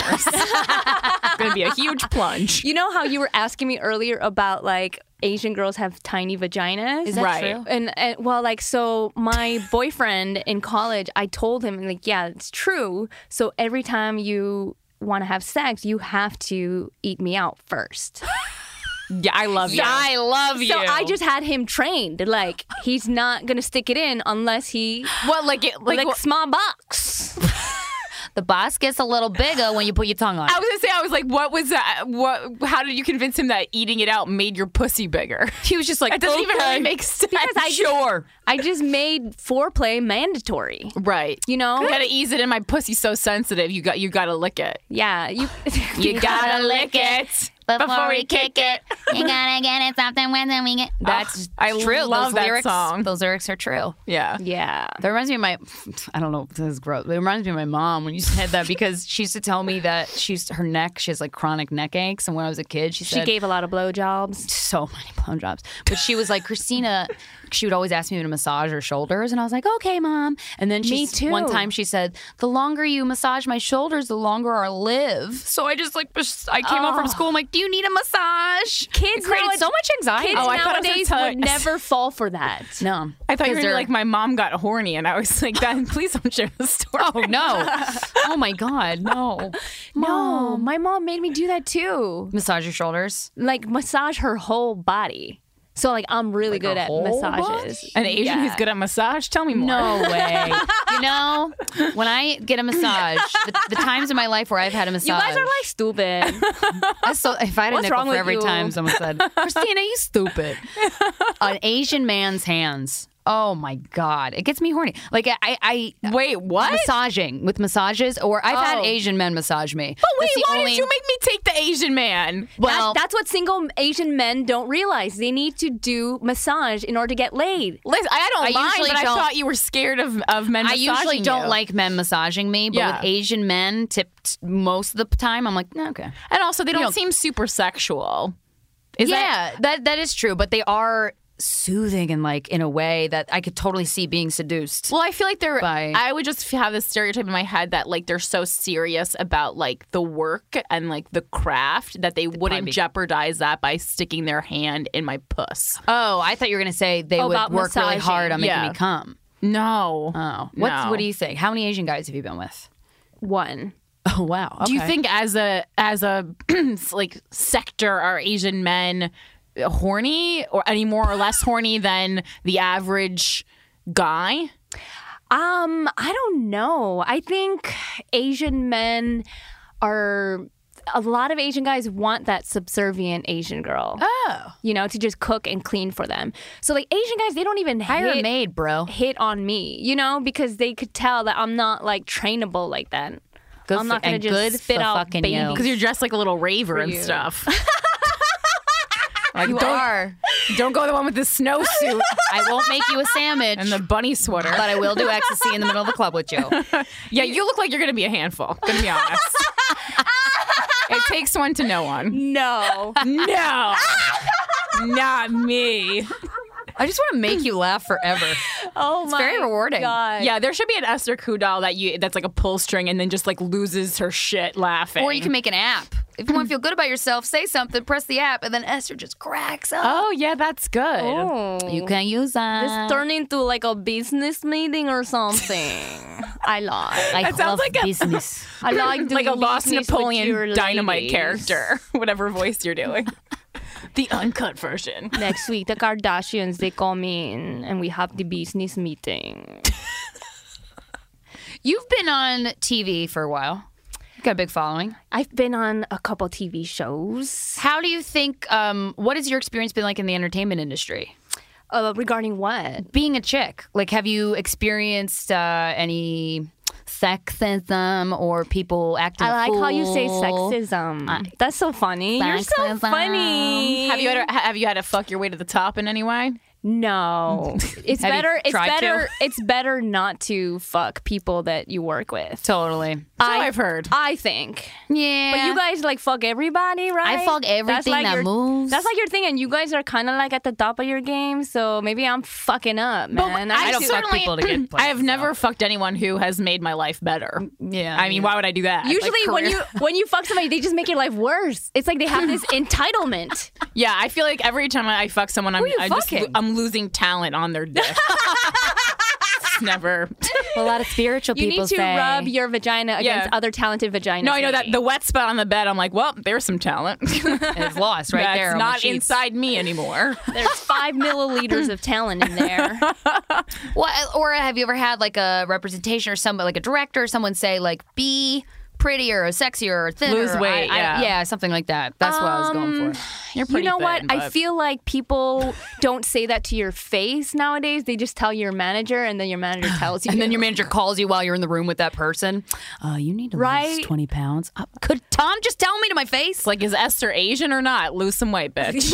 It's going to be a huge plunge.
You know how you were asking me earlier about like Asian girls have tiny vaginas?
Is that
Right.
true?
And, and well, like, so my boyfriend in college, I told him, like, yeah, it's true. So every time you want to have sex, you have to eat me out first.
Yeah, I love you.
I love you.
So I just had him trained. Like, he's not going to stick it in unless he
What, like, it, like,
licks
what-
my box.
the box gets a little bigger when you put your tongue on it.
I was gonna say, I was like, what was that? What? How did you convince him that eating it out made your pussy bigger?
He was just like,
It doesn't even
okay.
really make sense.
Because I just-
Sure.
I just made foreplay mandatory.
right.
You know?
You gotta ease it in. My pussy's so sensitive. You got. You gotta lick it.
Yeah. You,
You gotta lick it before we kick it.
You gotta get it something when we get. That's
I
true.
love
those
that
lyrics,
song.
Those lyrics are true.
Yeah.
Yeah.
That reminds me of my, I don't know, this is gross. It reminds me of my mom when you said that because she used to tell me that she's her neck, she has like chronic neck aches. And when I was a kid, she
She
said,
gave a lot of blowjobs.
so many blowjobs. But she was like, Christina, she would always ask me to massage her shoulders. And I was like, okay, mom. And then she,
Me too.
one time she said, the longer you massage my shoulders, the longer I'll live. So I just like, I came home from school. I'm like, do you need a massage?
Kids
It created
nowad-
so much anxiety.
Kids
Oh, I thought it was
nowadays
a
would
touch.
never fall for that.
No.
I thought you were
Because
gonna be
they're-
like, my mom got horny, and I was like, that. Please don't share the story.
Oh, no. Oh, my God. No.
No, my mom made me do that too.
Massage your shoulders.
Like massage her whole body. So like I'm really
Like
good
her
at
whole
massages.
An Asian
Yeah.
who's good at massage. Tell me more.
No way. You know, when I get a massage, the, the times in my life where I've had a massage.
You guys are like stupid.
That's so, if I had a
What's
nickel
wrong
for
with
every
you?
time someone said, Christina, you stupid. An Asian man's hands. Oh my God. It gets me horny. Like I, I,
Wait, what?
massaging with massages, or I've had
Oh.
Asian men massage me.
But wait,
That's the
why
only-
did you make me take the Asian man?
Well,
That- that's what single Asian men don't realize. They need to do massage in order to get laid.
Listen, I don't
I
mind,
usually
but I
don't-
thought you were scared of, of men
I
massaging
usually don't
you.
like men massaging me, but
Yeah.
with Asian men, tipped most of the time, I'm like, "Nah, okay.
And also, they don't,
don't-
seem super sexual. Is that-
yeah, that that is true, but they are soothing and like in a way that I could totally see being seduced.
Well, I feel like they're.
By-
I would just have this stereotype in my head that like they're so serious about like the work and like the craft that they wouldn't
be-
jeopardize that by sticking their hand in my puss.
Oh, I thought you were gonna say they
Oh,
would
about
work really
massaging.
hard on making
Yeah.
me come.
No.
Oh, what's
No.
what do you think? How many Asian guys have you been with?
One.
Oh wow.
Do you
okay.
think as a as a like sector are Asian men horny or any more or less horny than the average guy?
Um, I don't know. I think Asian men are a lot of Asian guys want that subservient Asian girl.
Oh,
You know, to just cook and clean for them. So like Asian guys, they don't even
hire a
hit,
maid, bro.
hit on me, you know, because they could tell that I'm not like trainable like that.
Good
I'm
for-
not gonna
and
just
good
spit
for
out
fucking you.
babies.
Because you're dressed like a little raver and
you.
stuff. Like,
You
don't,
are.
don't go the one with the snowsuit
I won't make you a sandwich,
and the bunny sweater.
but I will do ecstasy in the middle of the club with you.
Yeah, you look like you're going to be a handful, gonna be honest. It takes one to know one.
No.
No, not me.
I just want to make you laugh forever.
Oh
It's
my
very rewarding.
God.
Yeah, there should be an Esther Kudal that you that's like a pull string and then just like loses her shit laughing.
Or you can make an app. If you want to feel good about yourself, say something, press the app, and then Esther just cracks up.
Oh yeah, that's good.
Oh.
You can use that.
This turned into like a business meeting or something. I like.
I
That sounds
love
like a-
business.
I like doing
Like a lost
business with your
Napoleon Dynamite
ladies.
character, whatever voice you're doing. The uncut version.
Next week, the Kardashians they call me in, and we have the business meeting.
You've been on T V for a while. You've got a big following.
I've been on a couple T V shows.
How do you think, um, what has your experience been like in the entertainment industry?
Uh, regarding what?
Being a chick, like have you experienced uh, any sexism or people acting
I like
a
how you say
fool?
sexism. That's so funny. You're so
Sexism.
funny.
Have you had have you had to fuck your way to the top in any way?
No. It's
Have you
better. It's
tried to?
better. It's better not to fuck people that you work with.
Totally.
So I've heard.
I think.
Yeah.
But you guys like fuck everybody, right?
I fuck everything
That's like
that
your-
moves.
That's like your thing, and you guys are kind of like at the top of your game. So maybe I'm fucking up, man.
I don't fuck
certainly-
people to get
I have
places,
never fucked anyone who has made my life better.
Yeah.
I mean, why would I do that?
Usually,
Like,
when
career-
you when you fuck somebody, they just make your life worse. It's like they have this entitlement.
yeah, I feel like every time I fuck someone, I'm
are you
I just
fucking?
I'm losing talent on their dick. It's never.
a lot of spiritual
You
people
need to
say.
rub your vagina against
Yeah.
other talented vaginas.
No, I know that
maybe.
the wet spot on the bed. I'm like, well, there's some talent.
It's lost right
That's
there. on the
not
sheets.
inside me anymore.
There's five milliliters of talent in there.
Well, or have you ever had like a representation or somebody, like a director, or someone say like, be prettier or sexier or thinner?
Lose weight,
I- I-
yeah.
yeah, something like that. That's what I was going for.
You're
You
pretty
know what?
thin,
I
but-
feel like people don't say that to your face nowadays. They just tell your manager, and then your manager tells you.
And then your manager calls you while you're in the room with that person. Uh, you need to
Right?
lose twenty pounds. Uh, could Tom just tell me to my face?
Like, is Esther Asian or not? Lose some weight, bitch.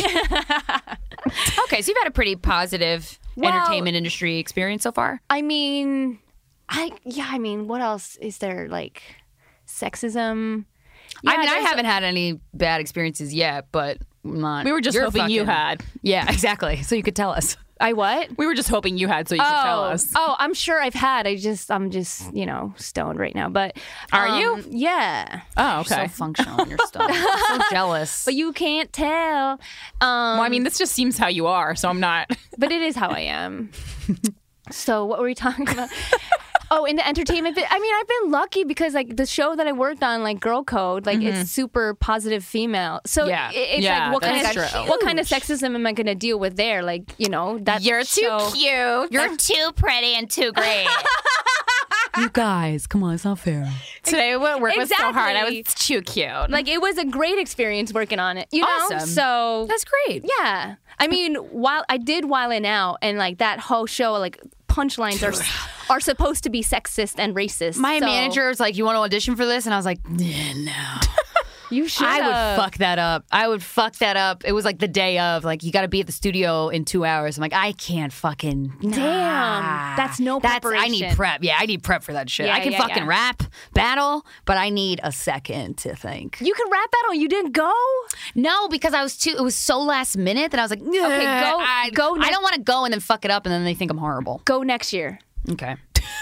Okay, so you've had a pretty positive
Well-
entertainment industry experience so far.
I mean, I yeah. I mean, what else is there? Like sexism.
I
Yeah,
mean, I
there's-
haven't had any bad experiences yet, but I'm not.
We were just
you're
hoping you
fucking-
had.
Yeah, exactly. So you could tell us.
I what?
We were just hoping you had so you could tell
Oh,
us.
oh, I'm sure I've had. I just, I'm just, you know, stoned right now. But
Are
um,
you?
Yeah.
Oh,
So
okay.
functional in your stuff. I'm so jealous.
But you can't tell. Um,
Well, I mean, this just seems how you are, so I'm not.
but it is how I am. So what were we talking about? Oh, in the entertainment bit. I mean, I've been lucky because like the show that I worked on, like Girl Code, like it's super positive female. So
Yeah.
it- it's
Yeah,
like what kind
that's
of
true.
what kind of sexism am I going to deal with there? Like you know that
You're
show,
too cute.
You're too pretty and too great. You guys, come on, it's not fair.
Today, what work was so hard. I
Exactly.
was too cute.
Like it was a great experience working on it. You know,
Awesome.
so
That's great.
yeah. I mean, while I did While It Out, and like that whole show, like punchlines are are supposed to be sexist and racist.
My
so
manager was like, "You want to audition for this?" And I was like, "Yeah, no."
you should.
I would fuck that up. I would fuck that up. It was like the day of, like, you got to be at the studio in two hours. I'm like, I can't fucking.
Damn,
Nah.
that's no
That's, I
preparation.
need prep. Yeah, I need prep for that shit.
Yeah,
I can
yeah,
fucking
yeah.
rap, battle, but I need a second to think.
You can rap battle. You didn't go.
No, because I was too. It was so last minute that I was like, okay,
go-
I,
go
I
next-
don't want to go and then fuck it up, and then they think I'm horrible.
Go next year.
Okay.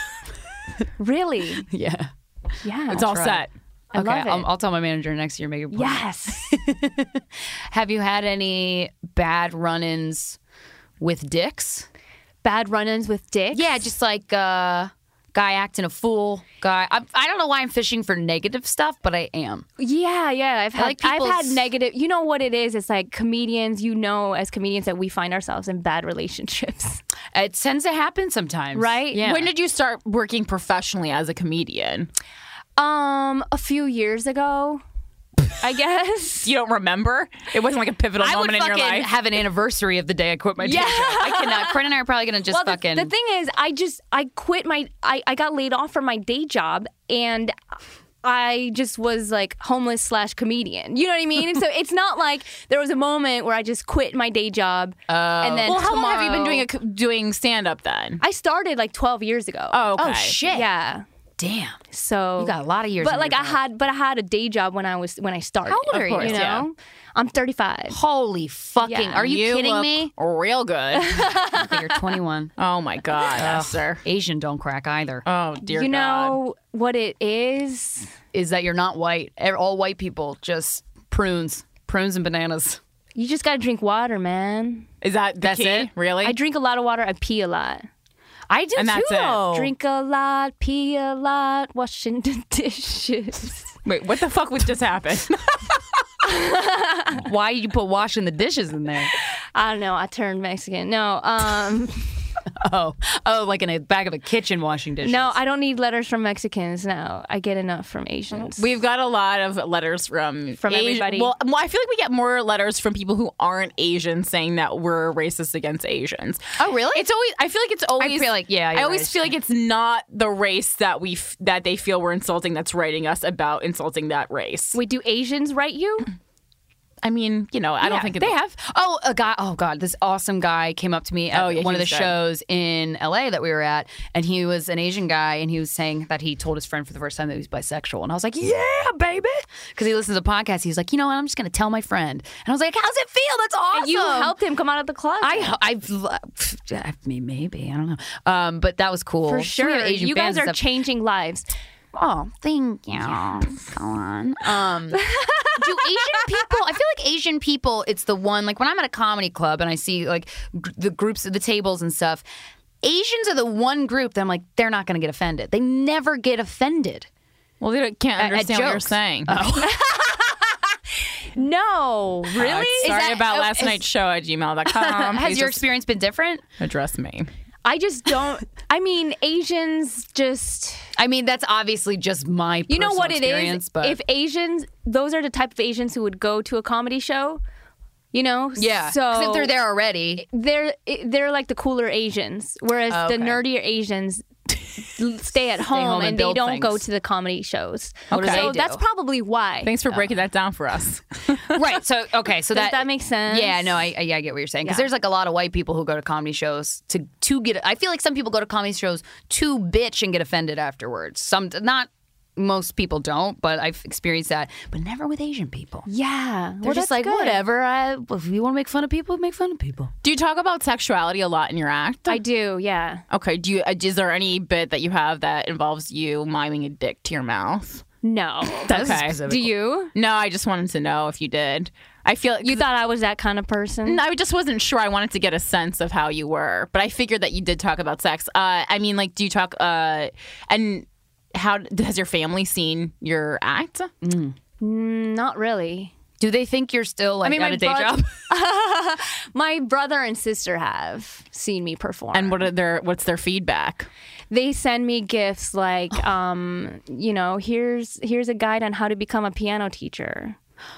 Really?
Yeah.
Yeah.
it's all
try.
set.
I
okay.
love it.
I'll, I'll tell my manager next year. Make it.
Yes.
Have you had any bad run-ins with dicks?
Bad run-ins with dicks.
Yeah, just like uh, guy acting a fool. Guy. I, I don't know why I'm fishing for negative stuff, but I am.
Yeah, yeah. I've had
like
I've had
people's-
negative. You know what it is? It's like comedians. You know, as comedians, that we find ourselves in bad relationships.
It tends to happen sometimes,
Right?
Yeah.
When did you start working professionally as a comedian?
Um, a few years ago, I guess.
You don't remember? It wasn't like a pivotal
I would
moment in your
fucking
life.
have an anniversary of the day I quit my day
Yeah.
job. I cannot. Corinne and I are probably gonna just
Well, the,
fucking.
the thing is, I just I quit my I I got laid off from my day job, and I just was like homeless slash comedian. You know what I mean? So it's not like there was a moment where I just quit my day job and then
well, how long have you been
tomorrow-
doing a, co- doing stand up then?
I started like twelve years ago.
Oh, okay.
oh shit!
yeah.
Damn.
So
You got a lot of years.
But
on
like
your
I
belt.
had, but I had a day job when I was when I started.
How old are you?
You know,
Yeah.
I'm thirty-five.
Holy fucking!
Yeah.
Are you, kidding
look
me?
Real good.
Okay, you're twenty-one.
Oh my God, Esther.
Asian don't crack either.
Oh dear
You
God.
know what it is?
Is that you're not white? Ev- All white people just prunes, prunes and bananas.
You just gotta drink water, man.
Is that the
That's
key?
it?
Really?
I drink a lot of water. I pee a lot.
I do
And
too.
that's it.
though.
Drink a lot, pee a lot, washing the dishes.
Wait, what the fuck would just happen?
Why did you put washing the dishes in there?
I don't know. I turned Mexican. No, um,
Oh, oh, like in a back of a kitchen washing dishes.
no, I don't need letters from Mexicans now. I get enough from Asians.
We've got a lot of letters from
From
Asi-
everybody.
Well, well, I feel like we get more letters from people who aren't Asian saying that we're racist against Asians.
Oh, really?
It's always. I feel like it's always.
feel like- yeah,
I
you're
always
right.
feel like it's not the race that we f- that they feel we're insulting that's writing us about insulting that race.
Wait, do Asians write you?
I mean, you know, I don't
Yeah,
think it,
they have. Oh, a guy. Oh God, this awesome guy came up to me at
Oh, yeah,
one
he
of the
was good.
shows in L A that we were at, and he was an Asian guy, and he was saying that he told his friend for the first time that he was bisexual, and I was like, yeah, baby, because he listens to podcasts. He's like, you know what? I'm just gonna tell my friend, and I was like, how's it feel? That's awesome.
And you helped him come out of the closet.
I, I've, I mean, maybe I don't know, um, but that was cool
for
So we
sure.
have Asian
You guys
fans
are
and stuff.
changing lives.
Oh, thank you. Go on. Um, do Asian people? I feel like Asian people. It's the one. Like when I'm at a comedy club and I see like gr- the groups, the tables and stuff. Asians are the one group that I'm like, they're not going to get offended. They never get offended.
Well, they don't- can't
At- at
understand what you're
jokes.
saying.
No, really?
Uh,
Is
sorry
that-
about
oh,
last
is-
night's show at gmail dot com.
Has
Please
your
just
experience been different?
address me?
I just don't. I mean, Asians just.
I mean, that's obviously just my
You know
personal
what it
experience,
is?
But
If Asians, those are the type of Asians who would go to a comedy show. You know.
yeah, 'cause
So
if they're there already,
they're they're like the cooler Asians, whereas
Okay.
the nerdier Asians stay at home,
home and
and they
build
don't go
things.
to the comedy shows.
What do
Okay.
they
So
do?
that's probably why.
Thanks for breaking that down for us.
right? So okay, so
Does
that
that make sense?
Yeah, no, I, I, yeah, I get what you're saying. Because
Yeah.
there's like a lot of white people who go to comedy shows to to get. I feel like some people go to comedy shows to bitch and get offended afterwards. Some not. Most people don't, but I've experienced that. But never with Asian people.
Yeah.
They're just like, whatever. I, if you want to make fun of people, make fun of people.
Do you talk about sexuality a lot in your act?
I do. Yeah.
Okay. Do you? uh, Is there any bit that you have that involves you miming a dick to your mouth?
No.
Okay.
Do you?
No, I just wanted to know if you did. I feel like
You thought I was that kind of person?
No, I just wasn't sure. I wanted to get a sense of how you were, but I figured that you did talk about sex. Uh, I mean, like, do you talk? Uh, and how has your family seen your act?
Not really.
Do they think you're still like
I mean,
at
my
a day
bro-
job?
My brother and sister have seen me perform.
And what are their what's their feedback?
They send me gifts like, um, you know, here's here's a guide on how to become a piano teacher.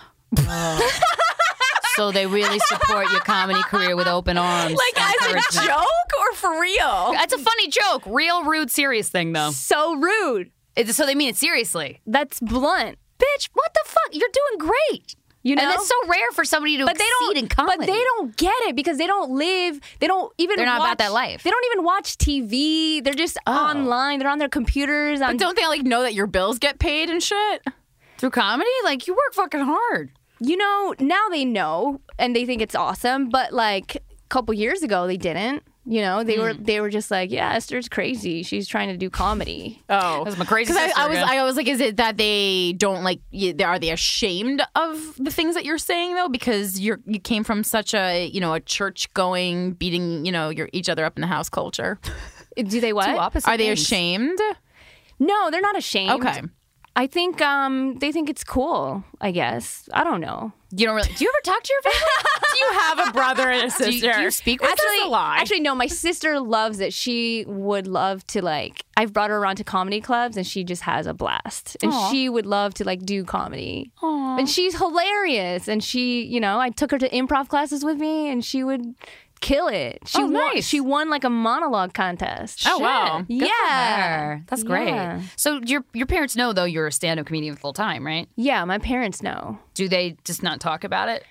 So they really support your comedy career with open arms. Encouragement.
joke or for real?
That's a funny joke. Real rude, serious thing though.
So rude.
It's, so they mean it seriously.
That's blunt.
Bitch, what the fuck? You're doing great.
You know?
And that's so rare for somebody to
but they
exceed
don't.
in comedy.
But they don't get it because they don't live. They don't even.
They're not
watch,
about that life.
They don't even watch T V. They're just online. They're on their computers. On,
But don't they like know that your bills get paid and shit?
Through comedy? Like, you work fucking hard.
you know, now they know and they think it's awesome. But like a couple years ago, they didn't. You know, they were they were just like, yeah, Esther's crazy. She's trying to do comedy.
Oh,
That's my crazy
Because I,
sister
I was,
again.
I was like, is it that they don't like? You, are they ashamed of the things that you're saying though? Because you're you came from such a you know a church going beating you know your each other up in the house culture.
Do they what?
Two opposite
Are they
things.
ashamed?
No, they're not ashamed.
Okay.
I think um, they think it's cool. I guess I don't know.
You don't really. Do you ever talk to your family?
Do you have a brother and a sister?
do, you, do you speak with
Actually,
them?
a lie.
Actually, no. My sister loves it. She would love to like. I've brought her around to comedy clubs, and she just has a blast. And
Aw.
she would love to like do comedy. And she's hilarious. And she, you know, I took her to improv classes with me, and she would kill it. She
Oh,
won.
nice.
She won like a monologue contest.
Oh, wow.
Good for
Yeah.
her. That's great.
Yeah.
So your your parents know though you're a stand-up comedian full time, right?
Yeah, my parents know.
Do they just not talk about it?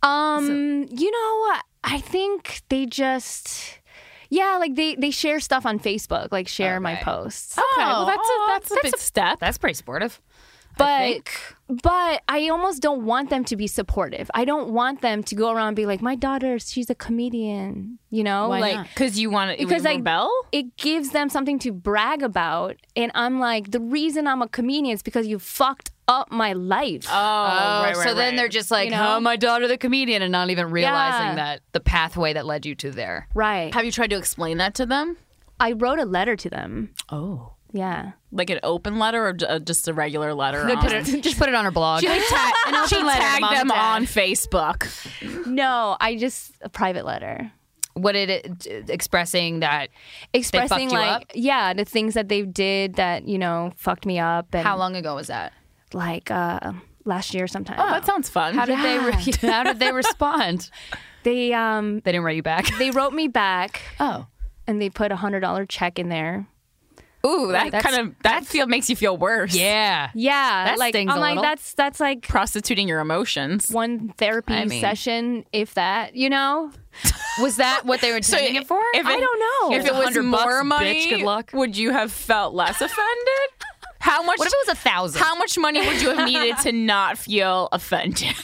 Um, you know, I think they just, yeah, like they they share stuff on Facebook, like share my
Okay.
posts.
Okay, well that's a
Oh,
that's a big step.
That's pretty sportive. I
But
think.
but I almost don't want them to be supportive. I don't want them to go around and be like, my daughter, she's a comedian. You know, like
Because you want to
because I
rebel.
it gives them something to brag about, and I'm like, the reason I'm a comedian is because you fucked up my life.
Oh,
Oh,
right,
so
right,
then
right.
they're just like,
You know?
oh, my daughter, the comedian, and not even realizing
Yeah.
that the pathway that led you to there.
Right.
Have you tried to explain that to them?
I wrote a letter to them.
Oh.
Yeah.
Like an open letter or j- uh, just a regular letter?
They
on-
put it, just put it on her blog.
She, like, ta- she
open letter to
tagged
mom and
them
dad.
on Facebook.
No, I just a private letter.
What did it expressing that?
Expressing
you
like
up?
yeah, the things that they did that, you know, fucked me up and
How long ago was that?
like uh last year sometime.
Oh, that sounds fun.
How did they? Re- how did they respond?
They um
They didn't write you back.
they wrote me back
Oh,
and they put a hundred dollar check in there.
Ooh, that
That's-
kind of that feel makes you feel worse.
yeah.
Yeah,
That
like
stings
I'm
a
like
little.
that's that's like
Prostituting your emotions.
one therapy
I mean-
session, if that, you know.
Was that what they were intending it for?
If
I don't know.
If it was
one hundred bucks,
more
bitch,
money,
good luck.
would you have felt less offended? How much?
What if it was a thousand?
How much money would you have needed to not feel offended?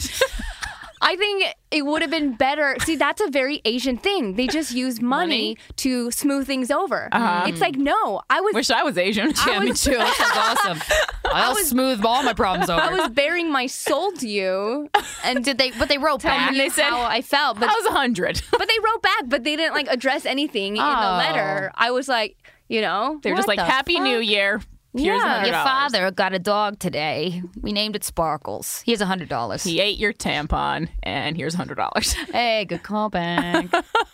I think it would have been better. See, that's a very Asian thing. They just use money,
Money?
to smooth things over.
Uh-huh.
It's like, no, I was
Wish I was Asian.
Yeah, me too. That sounds awesome. I'll smooth all my problems over.
I was bearing my soul to you,
and did they? But they wrote
telling
back.
me
they said,
how I felt. But
I was a hundred.
but they wrote back, but they didn't like address anything in the
Oh.
letter. I was like, you know,
They're just
What
like,
the
Happy
fuck?
New Year. Here's
Yeah.
$100.
Your father got a dog today. We named it Sparkles. He has a hundred dollars.
He ate your tampon, and here's a hundred dollars.
Hey, good callback.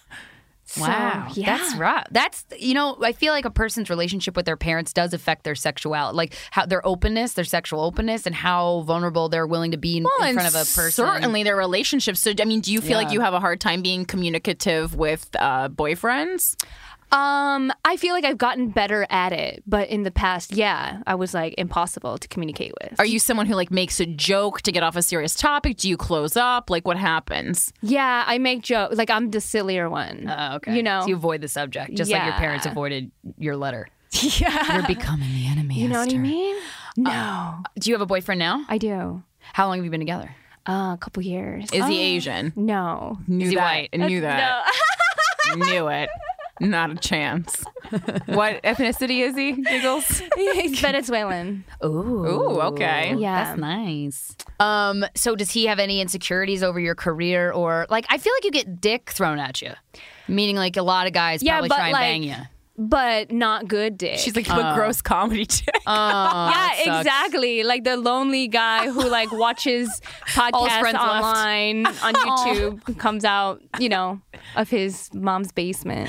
Wow,
So, yeah.
that's right. That's you know, I feel like a person's relationship with their parents does affect their sexuality, like how their openness, their sexual openness, and how vulnerable they're willing to be in, in front of a person.
Certainly their relationships. So, I mean, do you feel like
Yeah.
you have a hard time being communicative with uh, boyfriends?
Um, I feel like I've gotten better at it, but in the past, yeah, I was like impossible to communicate with.
Are you someone who like makes a joke to get off a serious topic? Do you close up? Like, what happens?
Yeah, I make jokes. Like I'm the sillier one.
Oh, okay.
You know,
so you avoid the subject, just like your
Yeah.
parents avoided your letter.
yeah.
You're becoming the enemy.
You know what I
Esther.
mean? No,
Do you have a boyfriend now?
I do.
How long have you been together?
Uh, a couple years.
Is he Asian?
No.
Knew
Is he
that.
white?
I knew that. Knew it. Not a chance. What ethnicity is he? Giggles.
He's Venezuelan.
Ooh.
Ooh, okay.
Yeah.
That's nice. Um, so does he have any insecurities over your career, or like I feel like you get dick thrown at you, meaning like a lot of guys
Yeah,
probably
but,
try and
like,
bang you.
But not good dick.
She's like, what gross comedy chick.
Oh,
yeah,
that sucks.
exactly. Like the lonely guy who like watches
All his
podcasts
friends left.
online on YouTube, comes out, you know, of his mom's basement.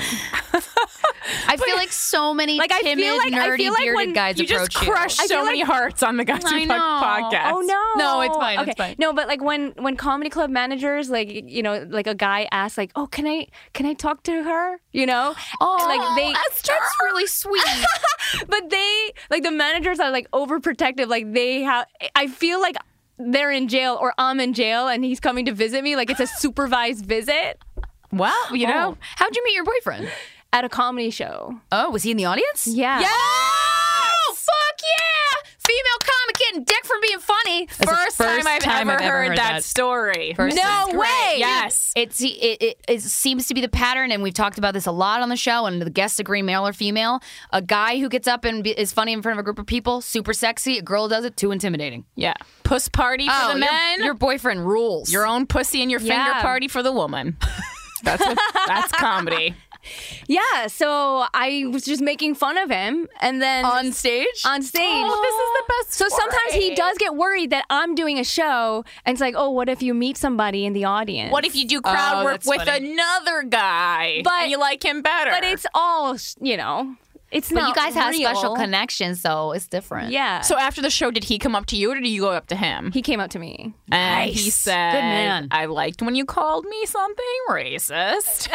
I feel like so many
Like, I feel
timid,
like- I
nerdy,
feel like
bearded
when
guys
You
approach
just
you.
crushed
I
so
feel
many
like-
hearts on the Guys
I
Who Fuck
know.
podcast.
Oh no,
No, it's fine,
Okay.
it's fine.
No, but like when when comedy club managers, like you know, like a guy asks, like, "Oh, can I can I talk to her?" You know,
Oh,
like they.
that's really sweet.
But they like the managers are like overprotective. Like they have. I feel like they're in jail or I'm in jail and he's coming to visit me. Like it's a supervised visit
Well, you know.
Oh. How'd you meet your boyfriend?
at a comedy show.
Oh, was he in the audience?
Yeah.
Oh, fuck yeah! Female comic getting dick for being funny.
First,
That's the
time I've
time
ever
I've
heard, that, story.
First
No
time.
way.
Yes.
It's it, it, it seems to be the pattern, and we've talked about this a lot on the show. And the guests agree, male or female. A guy who gets up and be, is funny in front of a group of people, super sexy. A girl does it, too intimidating.
Yeah. Puss party for
Oh,
the
your-
men.
Your, boyfriend rules.
Your own pussy and your finger
Yeah.
party for the woman. That's what, that's comedy.
Yeah. So I was just making fun of him, and then
on stage.
on stage.
Oh, this is the best
So sometimes he
story.
does get worried that I'm doing a show, and it's like, oh, what if you meet somebody in the audience?
What if you do crowd
Oh,
work
that's
with
funny.
another guy
But-
and you like him better?
But it's all, you know, it's
but
not
you guys have
real.
special connections, so it's different.
Yeah.
So after the show, did he come up to you or did you go up to him?
he came up to me.
And he
Nice.
said,
Good man.
I liked when you called me something racist.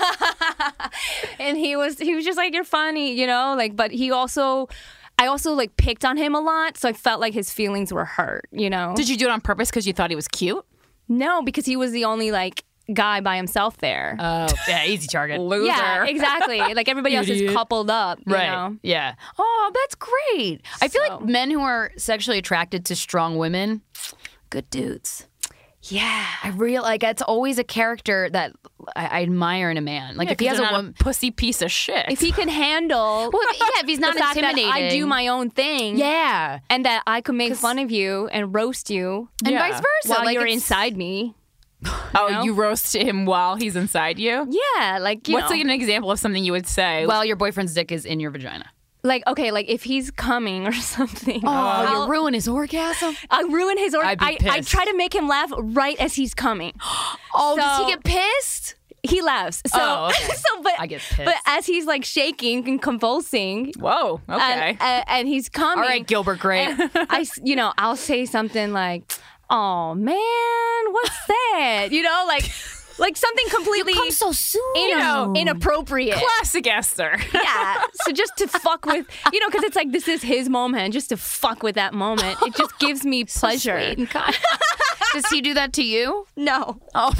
And he was he was just like, you're funny, you know, like, but he also I also like picked on him a lot, so I felt like his feelings were hurt, you know.
Did you do it on purpose because you thought he was cute?
No, because he was the only like guy by himself there.
Oh, yeah, easy target.
Loser.
yeah, exactly. Like everybody else is
Idiot.
coupled up, you
Right.
know.
Yeah. Oh, that's great. I feel
So-
like men who are sexually attracted to strong women, good dudes.
Yeah.
I real like it's always a character that I, I admire in a man. Like
Yeah,
if he
'cause
has a
they're not
woman.
pussy piece of shit.
If he can handle
Well, if- yeah, if he's not
the fact that
intimidating.
I do my own thing.
Yeah.
And that I could make fun of you and roast you
And
Yeah.
vice versa.
while
like
you're
it's-
inside me.
oh,
know?
you roast him while he's inside you?
Yeah, like you
What's
know,
like an example of something you would say?
Well, your boyfriend's dick is in your vagina.
like okay, like if he's coming or something.
Oh,
I'll,
you ruin his orgasm.
I ruin his or
I'd be
I, I
pissed.
try to make him laugh right as he's coming.
Oh, does
So-
he get pissed?
He laughs. So,
Oh, okay.
so but
I get pissed.
but as he's like shaking and convulsing,
Whoa, okay.
and, and, and he's coming.
All right, Gilbert Grape.
I, s- you know, I'll say something like, "Oh man, what's that?" You know, like, like something completely
Come so soon.
you know, inappropriate.
Classic Esther.
Yeah. So just to fuck with, you know, because it's like this is his moment. Just to fuck with that moment, it just gives me pleasure.
Sweet and kind. Does he do that to you?
No,
Oh.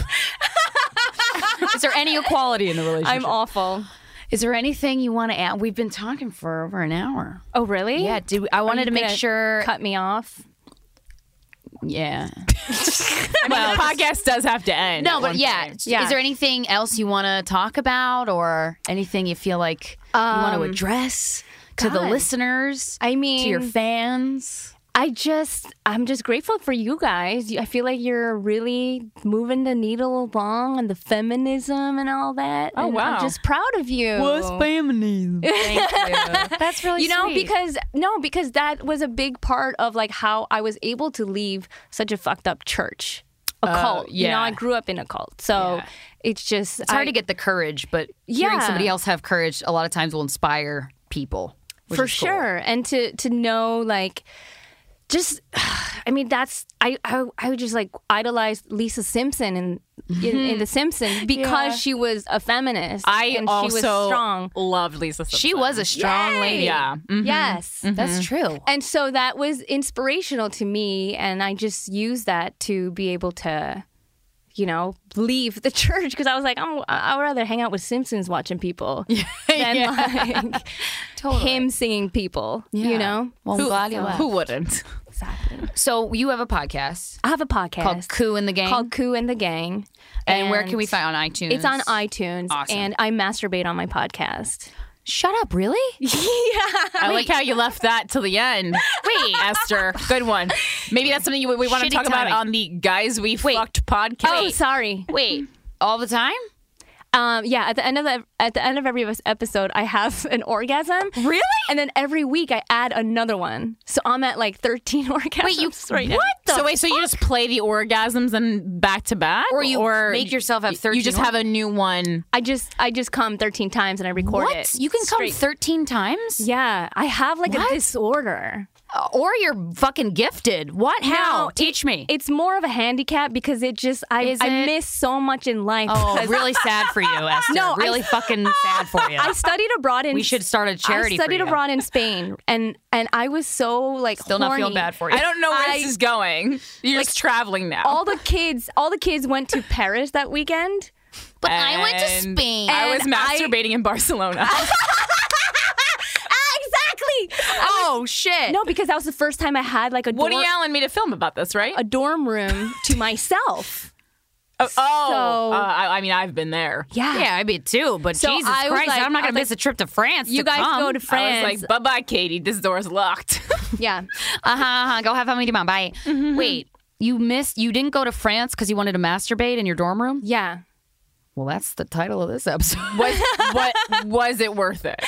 Is there any equality in the relationship?
I'm awful.
Is there anything you want to add? We've been talking for over an hour.
Oh really?
Yeah, do I wanted
you
to make
gonna
sure.
Cut me off.
Yeah.
I mean, the podcast does have to end.
No,
at
but
one
yeah.
point.
Yeah.
Is there anything else you want to talk about, or anything you feel like you want to
Um,
address to the
God.
listeners,
I
to
mean,
your fans?
I just, I'm just grateful for you guys. I feel like you're really moving the needle along and the feminism and all that.
Oh,
and
wow.
I'm just proud of you.
feminism?
Thank you. That's really
you know,
sweet.
because no, because that was a big part of like how I was able to leave such a fucked up church, a
Uh,
cult. You know,
yeah.
I grew up in a cult, so
Yeah.
it's just
it's hard
I-
to get the courage, but hearing
Yeah.
somebody else have courage a lot of times will inspire people. which
for
is cool.
sure, and to to know like. Just, I mean, that's I, I I would just like idolize Lisa Simpson in in, in The Simpsons because
Yeah.
she was a feminist.
I
and
also
she was strong.
loved Lisa Simpson.
She was a strong
Yay!
lady.
Yeah. Mhm.
Yes,
That's true.
and so that was inspirational to me, and I just used that to be able to, you know, leave the church because I was like, oh, I would rather hang out with Simpsons watching people than like him singing people.
Yeah.
You know,
Well, I'm glad you left.
Who wouldn't?
exactly.
So you have a podcast
I have a podcast
called Coup and the Gang.
called Coup and the Gang.
and where can we find it on iTunes?
It's on iTunes,
Awesome.
and I masturbate on my podcast.
Shut up, really?
Yeah.
I like how you left that till the end. Wait, Esther, good one. Maybe that's something you, we want to
Shitty
talk about
timing.
on the Guys We Fucked podcast.
Oh, sorry.
Wait, all the time?
Um, yeah, at the end of the at the end of every episode, I have an orgasm.
Really?
And then every week I add another one. So I'm at like thirteen orgasms.
Wait, you
right now.
what the
So wait, so you just play the orgasms and back to back,
Or you make yourself have thirteen
You just have a new one.
I just I just come thirteen times and I record
What?
it.
You can come
straight.
thirteen times?
Yeah, I have like
What?
a disorder.
Uh, Or you're fucking gifted. What? How?
No,
Teach
it-
me.
It's more of a handicap because it just I
Is
I
it?
miss so much in life.
Oh,
because
really sad for you, Esther.
No, I-
really fucking sad for you.
I studied abroad in
We should start a charity
I
for
studied
you.
abroad in Spain, and and I was so like
Still not feeling
horny.
bad for you.
I don't know where
I-
this is going. You're just traveling now.
All the kids, all the kids went to Paris that weekend.
But I went to
And
Spain.
I was
And I-
masturbating in Barcelona.
Exactly.
oh, shit.
No, because that was the first time I had like a
Woody
dorm,
Allen made a film about this, right?
a dorm room to myself.
oh, oh,
so-
uh, I, I mean, I've been there.
Yeah.
Yeah, I be too. But
So
Jesus
I was
Christ,
like-
I'm not
I
going
was
to miss a trip to France.
You
to
guys
come.
go to France.
I was like, bye bye, Katie. This door's locked.
Yeah.
Uh huh. Uh-huh. Go have fun with your mom. Bye. Wait, you missed. You didn't go to France because you wanted to masturbate in your dorm room?
Yeah.
Well, that's the title of this episode.
was, what, was it worth it?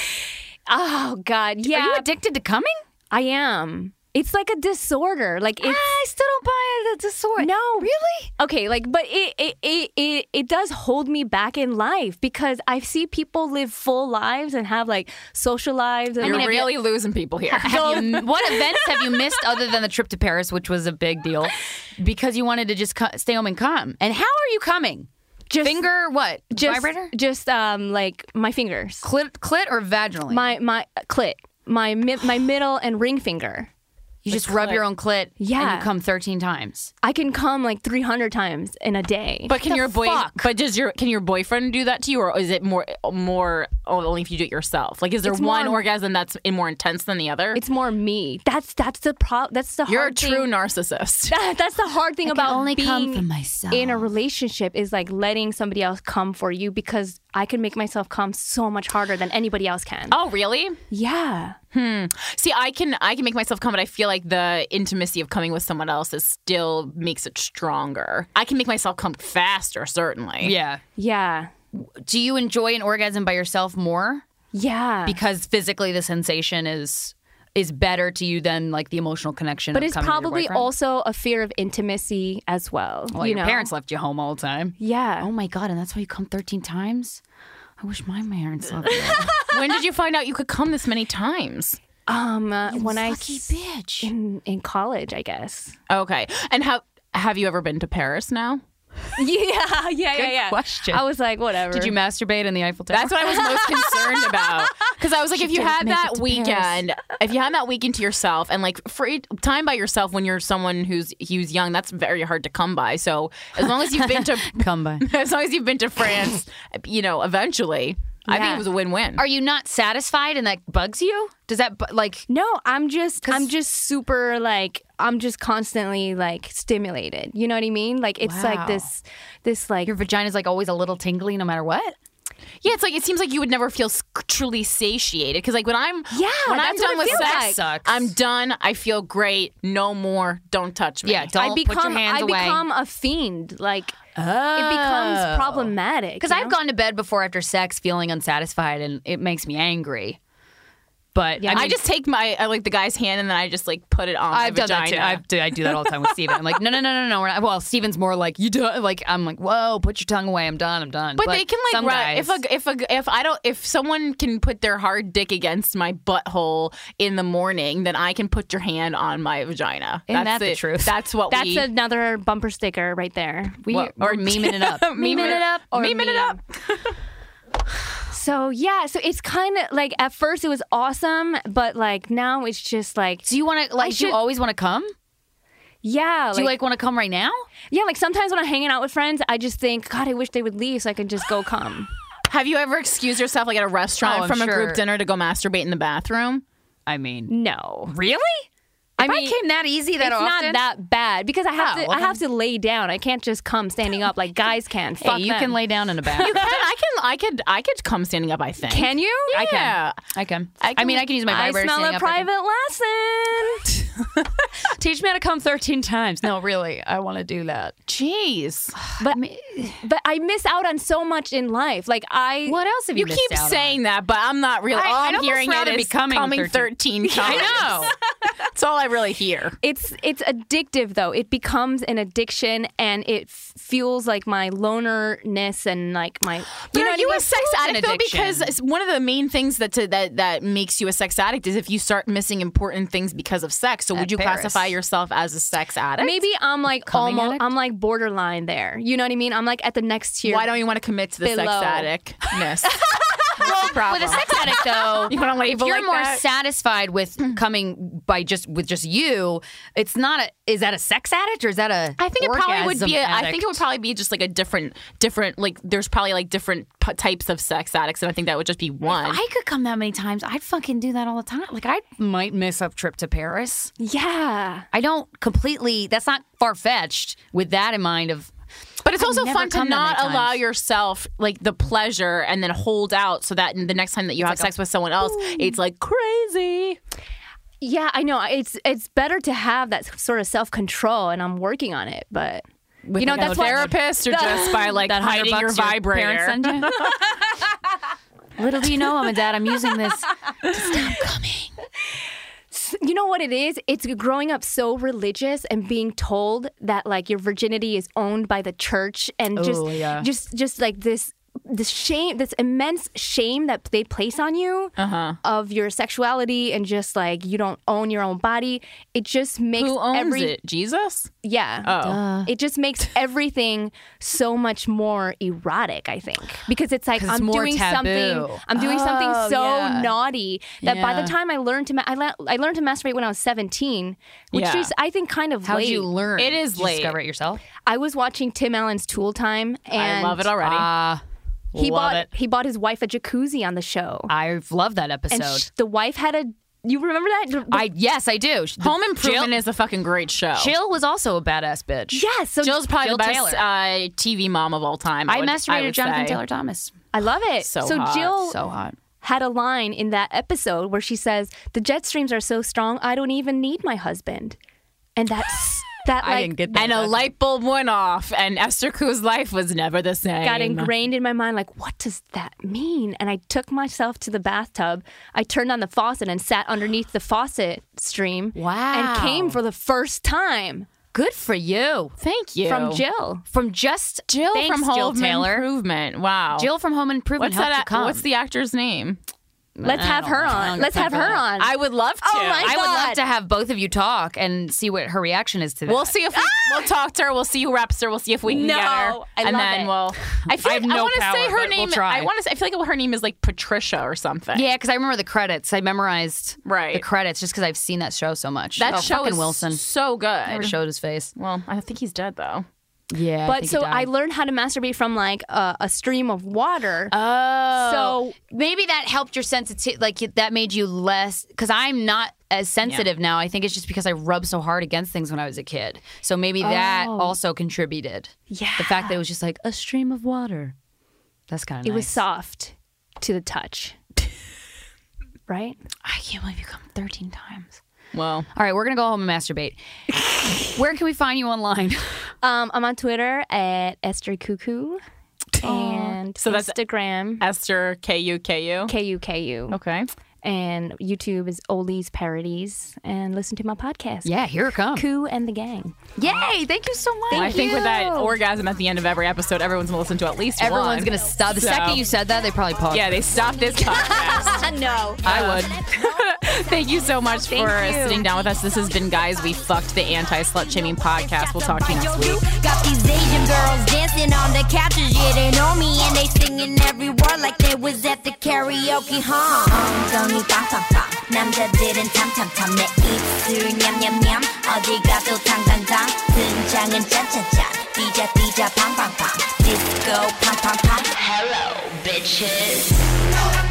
Oh God. Yeah.
Are you addicted to coming?
I am. It's like a disorder. Like it's.
I still don't buy it. It's a sword.
No,
really.
Okay, like, but it it, it it it does hold me back in life because I see people live full lives and have like social lives. And
You're
like,
really losing people here.
Have you, what events have you missed other than the trip to Paris, which was a big deal, because you wanted to just co- stay home and come? And how are you coming?
just
Finger what?
just
Vibrator?
just um like my fingers,
Clit, clit or vaginally?
my my clit, my mi- my middle and ring finger.
you just rub
clit.
your own clit. And
Yeah.
you come thirteen times.
I can come like three hundred times in a day.
But can
the
your boy?
fuck?
But does your can your boyfriend do that to you, or is it more more only if you do it yourself? Like, is there
It's
one
more-
orgasm that's more intense than the other?
it's more me. That's that's the pro. That's the
You're a
hard
true
thing.
narcissist.
That, that's the hard thing about
only
being
come from myself.
in a relationship is like letting somebody else come for you because I can make myself come so much harder than anybody else can.
Oh, really?
Yeah.
See, I can I can make myself come, but I feel like the intimacy of coming with someone else is still makes it stronger. I can make myself come faster, certainly.
Yeah.
Yeah.
Do you enjoy an orgasm by yourself more
Yeah.
because physically the sensation is is better to you than like the emotional connection?
but
of
it's
coming with your
probably
boyfriend?
also a fear of intimacy as well.
Well,
you
your
know?
parents left you home all the time.
Yeah.
Oh my god, and that's why you come thirteen times? I wish my parents loved you.
When did you find out you could come this many times?
Um uh, when I
lucky
s-
bitch.
in in college, I guess.
Okay. And how have you ever been to Paris now?
yeah, yeah, yeah, yeah.
question.
I was like, whatever.
Did you masturbate in the Eiffel Tower?
That's what I was most concerned about. Because I was like, if you
didn't
had
make
that
it to
weekend, if you had that weekend to yourself, and like free time by yourself when you're someone who's who's young, that's very hard to come by. So as long as you've been to,
come by.
as long as you've been to France, you know, eventually, I think
Yeah.
it was a win-win.
Are you not satisfied and that bugs you? Does that bu- like
No, I'm just I'm just super like I'm just constantly like stimulated. You know what I mean? Like it's
Wow.
like this this like
your vagina's like always a little tingly no matter what?
Yeah, it's like it seems like you would never feel s- truly satiated because, like, when I'm
Yeah,
when I'm
that's what
done
it
with
feels
sex,
like.
Sucks.
I'm done. I feel great. No more. Don't touch me.
Yeah, don't
I become
put your hands
I
away.
become a fiend. Like
oh.
it becomes problematic.
Because
you
I've
know?
gone to bed before after sex feeling unsatisfied, and it makes me angry. But
Yeah.
I, mean,
I just take my I, like the guy's hand and then I just like put it on
I've
my
done
vagina.
that too. I've, do- I do that all the time with Steven. I'm like, no, no, no, no, no. We're not. Well, Steven's more like, you do. Like, I'm like, whoa, put your tongue away. I'm done. I'm done.
But, they can like
some
ru-
guys,
if a if a if I don't if someone can put their hard dick against my butthole in the morning, then I can put your hand on my vagina.
Isn't
That's
that the
it.
truth?
That's what
That's
we
another bumper sticker right there.
we,
what-
or
or-
memeing it up.
memeing
it up or
memeing it
meme.
up.
So yeah, so it's kind of like at first it was awesome, but like now it's just like
Do you want to like? Do
should-
you always want to come?
yeah,
Do you like want to come right now?
yeah, like sometimes when I'm hanging out with friends, I just think, God, I wish they would leave so I can just go come.
Have you ever excused yourself like at a restaurant
Oh, I'm
from a
sure.
group dinner to go masturbate in the bathroom?
I mean,
No,
really?
I
If
mean,
I came that easy that
it's
often,
not that bad because I have
Oh,
to.
well
I have to lay down. I can't just come standing up like guys can.
Hey,
Fuck
you
them.
can lay down in a bathroom.
You can. I can. I could. I could come standing up. I think.
Can you?
I can.
Yeah.
I can.
I
I,
can-
mean, I can use my
I
vibrator.
smell
standing
a
up, I can-
private lesson. Teach me how to come thirteen times.
No, really, I want to do that.
Jeez.
But but I miss out on so much in life. Like I
What else have you,
You
missed
keep
out
saying that, but I'm not really.
I-
all
I'd
I'm
almost
hearing
rather
it
be
is
coming
coming
thirteen
thirteen times.
I know.
That's all I really hear.
it's it's addictive though. It becomes an addiction and it f- fuels like my lonerness and like my you
But
know
are
what
you
I mean?
a sex
Food's an
addict though?
addiction.
Because it's one of the main things that to, that that makes you a sex addict is if you start missing important things because of sex. So
At
would you
Paris.
classify yourself as a sex addict?
Maybe I'm like
Coming
almost
addict?
I'm like borderline there. You know what I mean? I'm like at the next tier.
Why don't you want to commit to the sex
Below.
addictness? What's the problem?
With a sex addict, though,
You wanna label
if you're
like
more
that?
satisfied with coming by just with just you, it's not a. Is that a sex addict or is that a?
I think it probably would be. A,
orgasm
I think it would
addict?
probably be just like a different, different. Like there's probably like different p- types of sex addicts, and I think that would just be one.
I could come that many times. I'd fucking do that all the time. Like I might miss a trip to Paris.
Yeah.
I don't completely. That's not far fetched with that in mind. Of
But it's
I've
also
never
fun to
come that
not
many
allow
times.
yourself like the pleasure and then hold out so that the next time that you have
like a
sex with someone else, it's like crazy.
Yeah, I know. It's it's better to have that sort of self control, and I'm working on it. But
with
you know,
like,
that's
a
why
Therapist or just by like
that hundred
hiding your
bucks your
vibrator.
parents send you? Little do you know, Mom and Dad, I'm using this to stop coming.
you know what it is? It's growing up so religious and being told that like your virginity is owned by the church, and just
Oh, yeah.
just just like this this shame, this immense shame that they place on you
Uh-huh.
of your sexuality, and just like you don't own your own body. It just makes
Who owns
every
it? Jesus?
yeah.
Oh.
It just makes everything so much more erotic, I think, because it's like
'Cause it's
I'm
more
doing
taboo.
something. I'm doing
Oh,
something so
yeah.
naughty that by
Yeah.
the time I learned to, ma- I, le- I learned to masturbate when I was seventeen, which
Yeah.
is I think kind of
How'd
late.
you learn?
It is
Did you
late.
discover it yourself?
I was watching Tim Allen's Tool Time, and
I love it already.
Ah,
he
Love
bought
it.
he bought his wife a jacuzzi on the show,
I've loved that episode.
and sh- the wife had a. You remember that? The-
I yes, I do.
Home Improvement
Jill,
is a fucking great show.
Jill was also a badass bitch.
yeah. So
Jill's probably
Jill
the best
Taylor.
uh, T V mom of all time.
I
would-
masturbated
would
Jonathan
say.
Taylor Thomas.
I love it.
So
so
hot.
Jill
So hot.
had a line in that episode where she says, "The jet streams are so strong, I don't even need my husband," and that's that
I
like
didn't get that.
And a light bulb went off, and Esther Ku's life was never the same.
got ingrained in my mind. Like, what does that mean? And I took myself to the bathtub. I turned on the faucet and sat underneath the faucet stream.
Wow.
And came for the first time
Good for you.
Thank you.
from Jill.
From just
Jill
thanks,
from
Jill
Home
Taylor.
Improvement. Wow.
Jill from Home Improvement
What's
helped
that?
you come.
What's the actor's name?
Let's
I
have
don't
her
know. I
on.
don't
Let's
got
have
time for
her
that.
on.
I would love to.
Oh my
I would love
God.
to have both of you talk and see what her reaction is to that.
We'll see if we, we'll talk to her. We'll see who reps her. We'll see if we can
No,
get her,
I
and
love
then
it.
we'll. I feel
I
like
have
I
no
want to say
power,
her
but we'll
name.
try.
I want to. I feel like her name is like Patricia or something.
Yeah, because I remember the credits. I memorized
Right.
the credits just because I've seen that show so much.
that
oh,
show
fucking
is
Wilson.
so good.
Never showed his face.
Well, I think he's dead though.
Yeah,
But so I learned how to masturbate from like a, a stream of water.
Oh,
So-
maybe that helped your sensitivity. Like that made you less. Because I'm not as sensitive now. I think it's just because I rubbed so hard against things when I was a kid. So maybe that
Oh.
also contributed.
Yeah.
The fact that it was just like a stream of water. That's kind of
It
nice.
was soft to the touch. Right?
I can't believe you come thirteen times. Well,
All right, we're going to go home and masturbate. Where can we find you online?
Um, I'm on Twitter at Esther Cuckoo and
So that's-
Instagram
Esther K U K U.
K U K U.
Okay.
And YouTube is Oldies Parodies. And listen to my podcast.
Yeah, here it comes.
Koo and the Gang.
Yay! Thank you so much.
I think with that
you.
orgasm at the end of every episode, everyone's going to listen to at least
Everyone's
one.
going to stop. The
So-
second you said that, they probably paused.
Yeah, they stopped this podcast.
No.
I would. Thank you so much
Thank
for
you.
sitting down with us. This has been Guys We Fucked, the anti-slut shaming podcast. We'll talk to you next week.
Got these Asian girls dancing on the couches, yeah, they know me, and they singing every word like they was at the karaoke, huh? 엉덩이 빵빵빵, 남자들은 탐탐탐, 내 입술 냠냠냠, 어디 가도 탕탕탕, 등장은 짠짠짠, 뛰자 뛰자 팡팡팡, disco 팡팡팡, hello bitches.